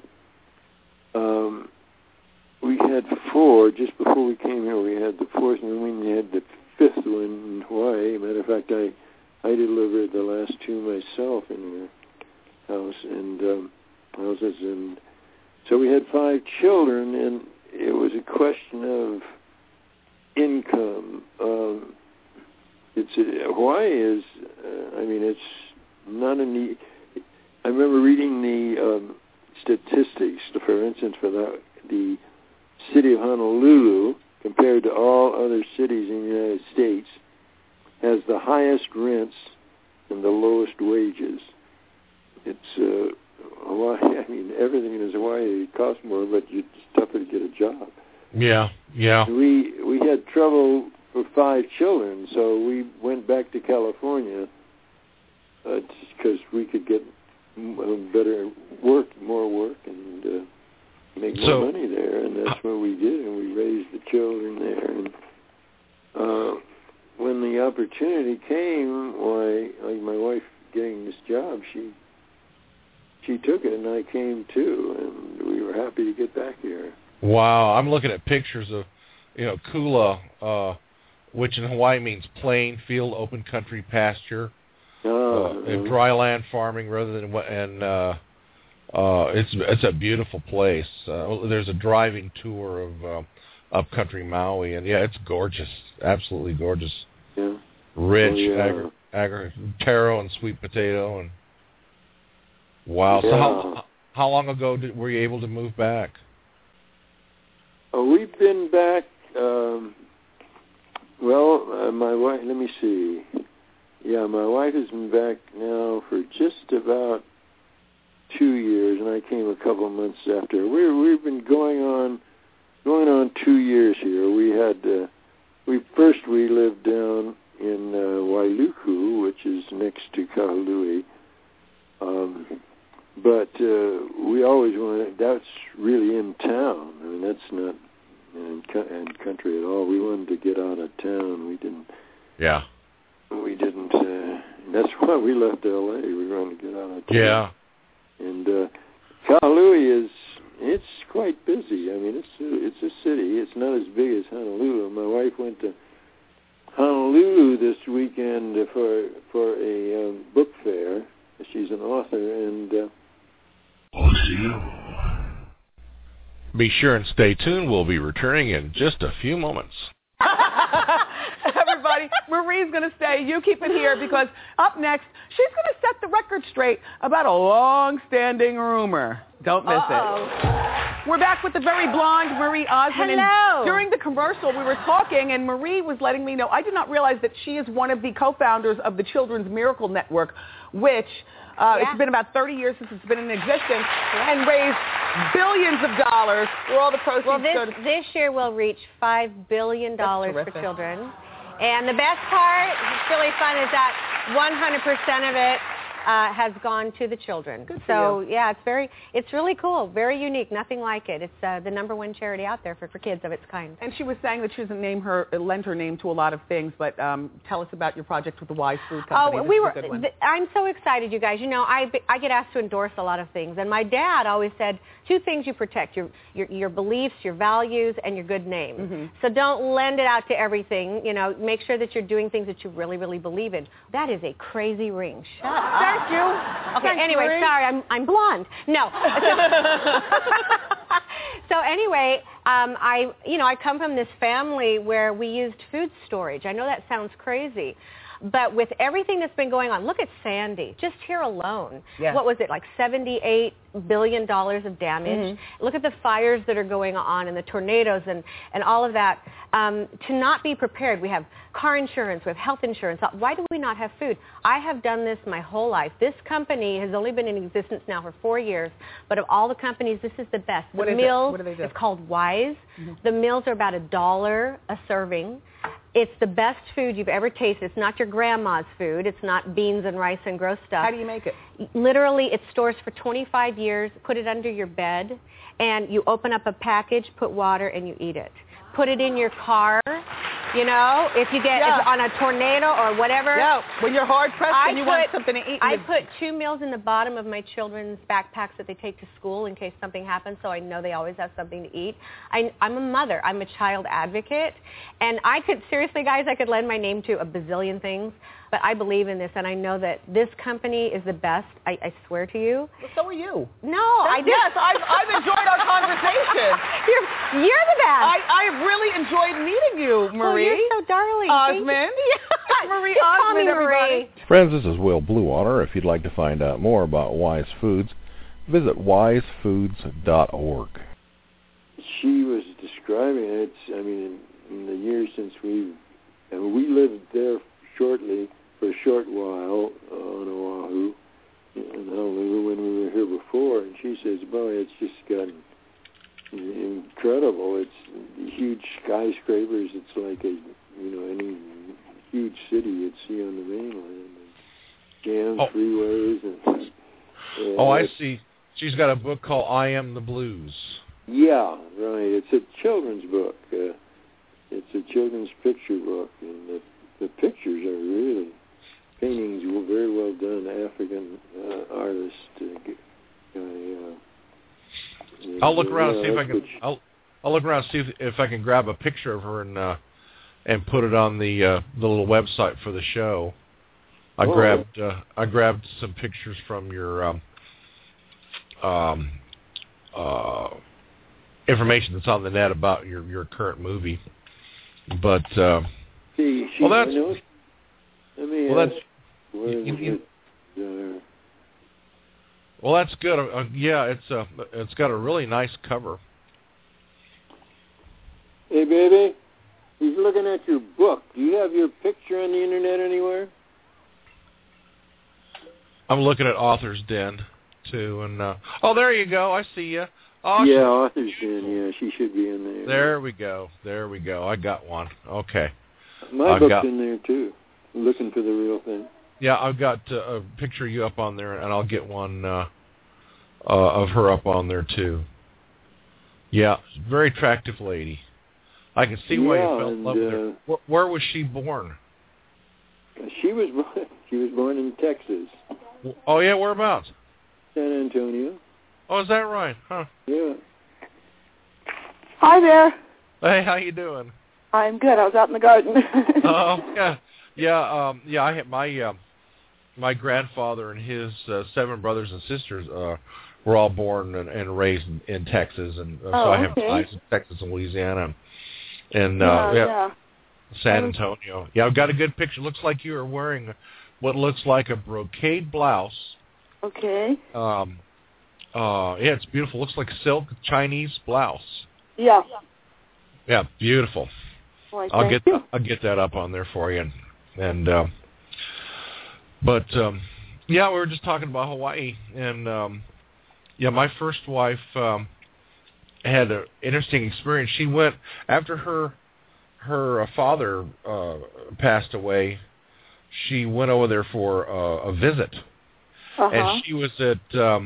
4 just before we came here. We had the 4th, and then we had the 5th one in Hawaii. Matter of fact, I delivered the last 2 myself in our house and houses, and so we had 5 children, and it was a question of income. Hawaii is, it's not an. I remember reading the statistics, for instance, for the city of Honolulu, compared to all other cities in the United States, has the highest rents and the lowest wages. It's Hawaii. I mean, everything in Hawaii costs more, but it's tougher to get a job. Yeah. We had trouble for 5 children, so we went back to California because we could get better work, more work, and make more money there, and that's what we did, and we raised the children there. And when the opportunity came, like my wife getting this job, she took it, and I came too, and we were happy to get back here. Wow, I'm looking at pictures of, Kula, which in Hawaii means plain, field, open country, pasture, dry land farming rather than it's a beautiful place. There's a driving tour of upcountry Maui, and it's gorgeous, absolutely gorgeous. Yeah. Rich taro and sweet potato, and wow. Yeah. So how long ago were you able to move back? We've been back. My wife. Let me see. Yeah, my wife has been back now for just about 2 years, and I came a couple of months after. We've been going on 2 years here. We lived down in Wailuku, which is next to Kahului, But we always wanted, that's really in town. I mean, that's not in country at all. We wanted to get out of town. We didn't. Yeah. We didn't. That's why we left L.A. We wanted to get out of town. Yeah. And Kahului it's quite busy. I mean, it's a city. It's not as big as Honolulu. My wife went to Honolulu this weekend for a book fair. She's an author, and be sure and stay tuned. We'll be returning in just a few moments. Everybody, Marie's going to stay. You keep it here, because up next, she's going to set the record straight about a long-standing rumor. Don't miss it. We're back with the very blonde Marie Osmond. Hello. And during the commercial, we were talking, and Marie was letting me know, I did not realize that she is one of the co-founders of the Children's Miracle Network, which it's been about 30 years since it's been in existence, and raised billions of dollars where all the proceeds go to. This year we'll reach $5 billion for children. And the best part, it's really fun, is that 100% of it has gone to the children. Good for you. Yeah, it's really cool, very unique, nothing like it. It's the number one charity out there for kids of its kind. And she was saying that she doesn't lend her name to a lot of things, but tell us about your project with the Wise Food Company. I'm so excited, you guys. You know, I get asked to endorse a lot of things, and my dad always said, 2 things you protect, your beliefs, your values, and your good name. Mm-hmm. So don't lend it out to everything. You know, make sure that you're doing things that you really, really believe in. That is a crazy ring. Shut up. Thank you. Okay, Thanks, anyway, Marie. sorry, I'm blonde. No. So anyway, I come from this family where we used food storage. I know that sounds crazy, but with everything that's been going on, look at Sandy, just here alone. Yeah. What was it, like $78 billion of damage? Mm-hmm. Look at the fires that are going on and the tornadoes and all of that. To not be prepared, we have car insurance, we have health insurance. Why do we not have food? I have done this my whole life. This company has only been in existence now for 4 years, but of all the companies, this is the best. What do they do? It's called Wise. Mm-hmm. The meals are about $1 a serving. It's the best food you've ever tasted. It's not your grandma's food. It's not beans and rice and gross stuff. How do you make it? Literally, it stores for 25 years. Put it under your bed, and you open up a package, put water, and you eat it. Put it in your car. You know, if you get on a tornado or whatever. Yeah, when you're hard-pressed and you want something to eat. I put 2 meals in the bottom of my children's backpacks that they take to school in case something happens, so I know they always have something to eat. I'm a mother. I'm a child advocate. And I could, seriously, guys, I could lend my name to a bazillion things, but I believe in this, and I know that this company is the best. I swear to you. Well, so are you. No, Yes, I've enjoyed our conversation. You're the best. I have really enjoyed meeting you, Marie. Oh, you're so darling. Osmond. Marie Osmond, everybody. Friends, this is Will Bluewater. If you'd like to find out more about Wise Foods, visit wisefoods.org. She was describing it. I mean, in the years since we lived there shortly for a short while on Oahu in Honolulu when we were here before, and she says, "Boy, it's just gotten incredible. It's huge skyscrapers. It's like any huge city you'd see on the mainland. And jam freeways and. I see. She's got a book called I Am the Blues. Yeah, right. It's a children's book. It's a children's picture book, and the pictures are really paintings were very well done. African artist. I'll look around and see if I can. I'll look around and see if I can grab a picture of her and put it on the little website for the show. I grabbed some pictures from your information that's on the net about your current movie. But that's good. Yeah, it's got a really nice cover. Hey, baby, he's looking at your book. Do you have your picture on the internet anywhere? I'm looking at Author's Den too, and there you go. I see you. Awesome. Yeah, Author's Den. Yeah, she should be in there. There we go. I got one. Okay. My book's in there too. I'm looking for the real thing. Yeah, I've got a picture of you up on there, and I'll get one of her up on there too. Yeah, very attractive lady. I can see why you fell in love with her. Where was she born? She was born in Texas. Oh yeah, whereabouts? San Antonio. Oh, is that right? Huh. Yeah. Hi there. Hey, how you doing? I'm good. I was out in the garden. Oh yeah. I had my grandfather and his 7 brothers and sisters were all born and raised in Texas, and so I have ties in Texas and Louisiana, and San Antonio. Yeah, I've got a good picture. Looks like you are wearing what looks like a brocade blouse. Okay. Yeah, it's beautiful. Looks like silk Chinese blouse. Yeah. Yeah, beautiful. Well, I'll get that up on there for you, and we were just talking about Hawaii, and my first wife had an interesting experience. She went after her father passed away. She went over there for a visit, and she was at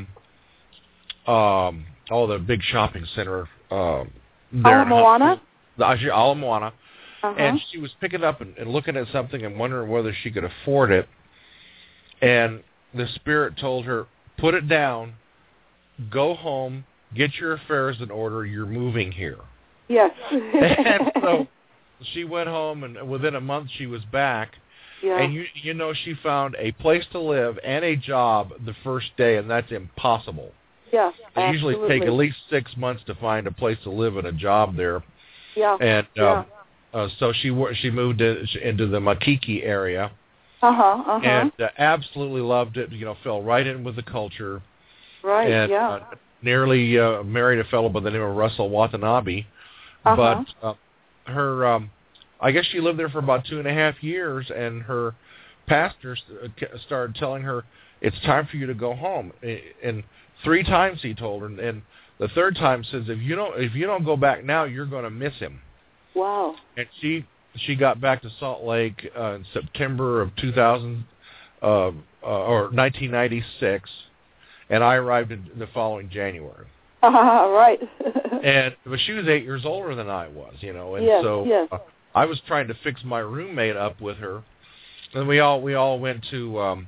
the big shopping center there. Ala Moana. And she was picking up and looking at something and wondering whether she could afford it. And the Spirit told her, put it down, go home, get your affairs in order, you're moving here. Yes. And so she went home, and within a month she was back. Yeah. And she found a place to live and a job the first day, and that's impossible. Yeah, They usually take at least 6 months to find a place to live and a job there. Yeah. And so she moved into the Makiki area. And absolutely loved it. Fell right in with the culture. Right. And nearly married a fellow by the name of Russell Watanabe. But her, I guess she lived there for about 2.5 years, and her pastor started telling her, "It's time for you to go home." And 3 times he told her, and the third time says, "If you don't go back now, you're going to miss him." Wow. And she got back to Salt Lake in September of 2000 or 1996, and I arrived in the following January. Right. But she was 8 years older than I was, and yes. I was trying to fix my roommate up with her, and we all went to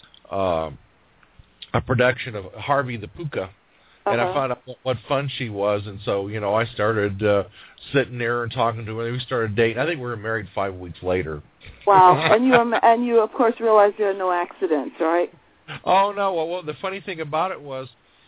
a production of Harvey the Puka. And I found out what fun she was, and so I started sitting there and talking to her. We started dating. I think we were married 5 weeks later. Wow! and you of course realized there are no accidents, right? Oh no! Well, the funny thing about it was,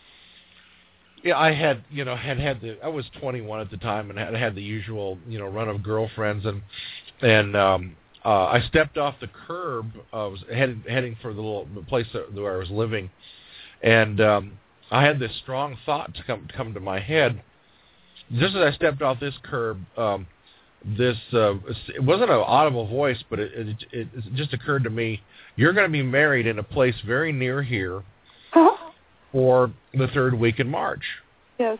I had I was 21 at the time and had the usual run of girlfriends, and I stepped off the curb. I was heading for the place where I was living, and I had this strong thought to come to my head. Just as I stepped off this curb, it wasn't an audible voice, but it just occurred to me, you're going to be married in a place very near here for the 3rd week in March. Yes.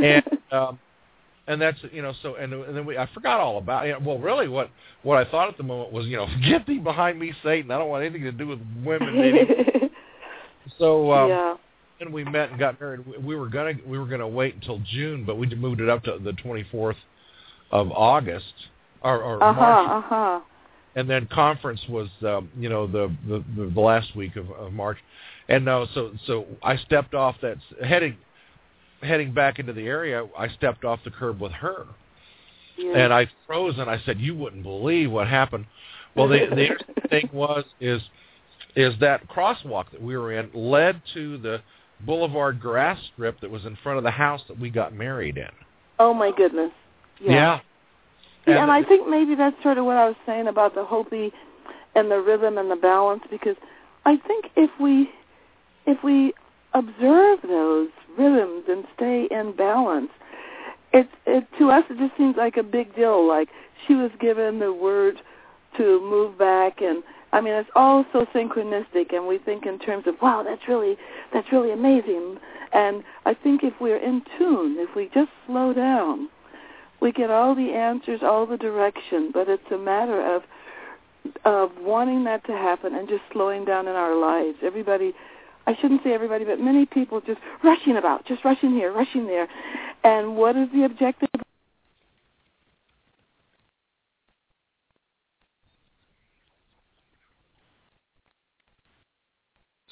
And that's, so, and then I forgot all about it. Well, really what I thought at the moment was, get thee behind me, Satan. I don't want anything to do with women. So, and we met and got married. We were gonna wait until June, but we moved it up to the 24th of August or March. And then conference was the last week of March. And so I stepped off that heading back into the area. I stepped off the curb with her, and I froze. And I said, "You wouldn't believe what happened." Well, the interesting thing is that crosswalk that we were in led to the boulevard grass strip that was in front of the house that we got married in. Oh my goodness! Yeah. And I think maybe that's sort of what I was saying about the Hopi and the rhythm and the balance, because I think if we observe those rhythms and stay in balance, to us it just seems like a big deal. Like she was given the word to move back, and I mean it's all so synchronistic, and we think in terms of wow, that's really amazing. And I think if we're in tune, if we just slow down, we get all the answers, all the direction. But it's a matter of wanting that to happen and just slowing down in our lives. Everybody, I shouldn't say everybody, but many people just rushing about, just rushing here, rushing there. And what is the objective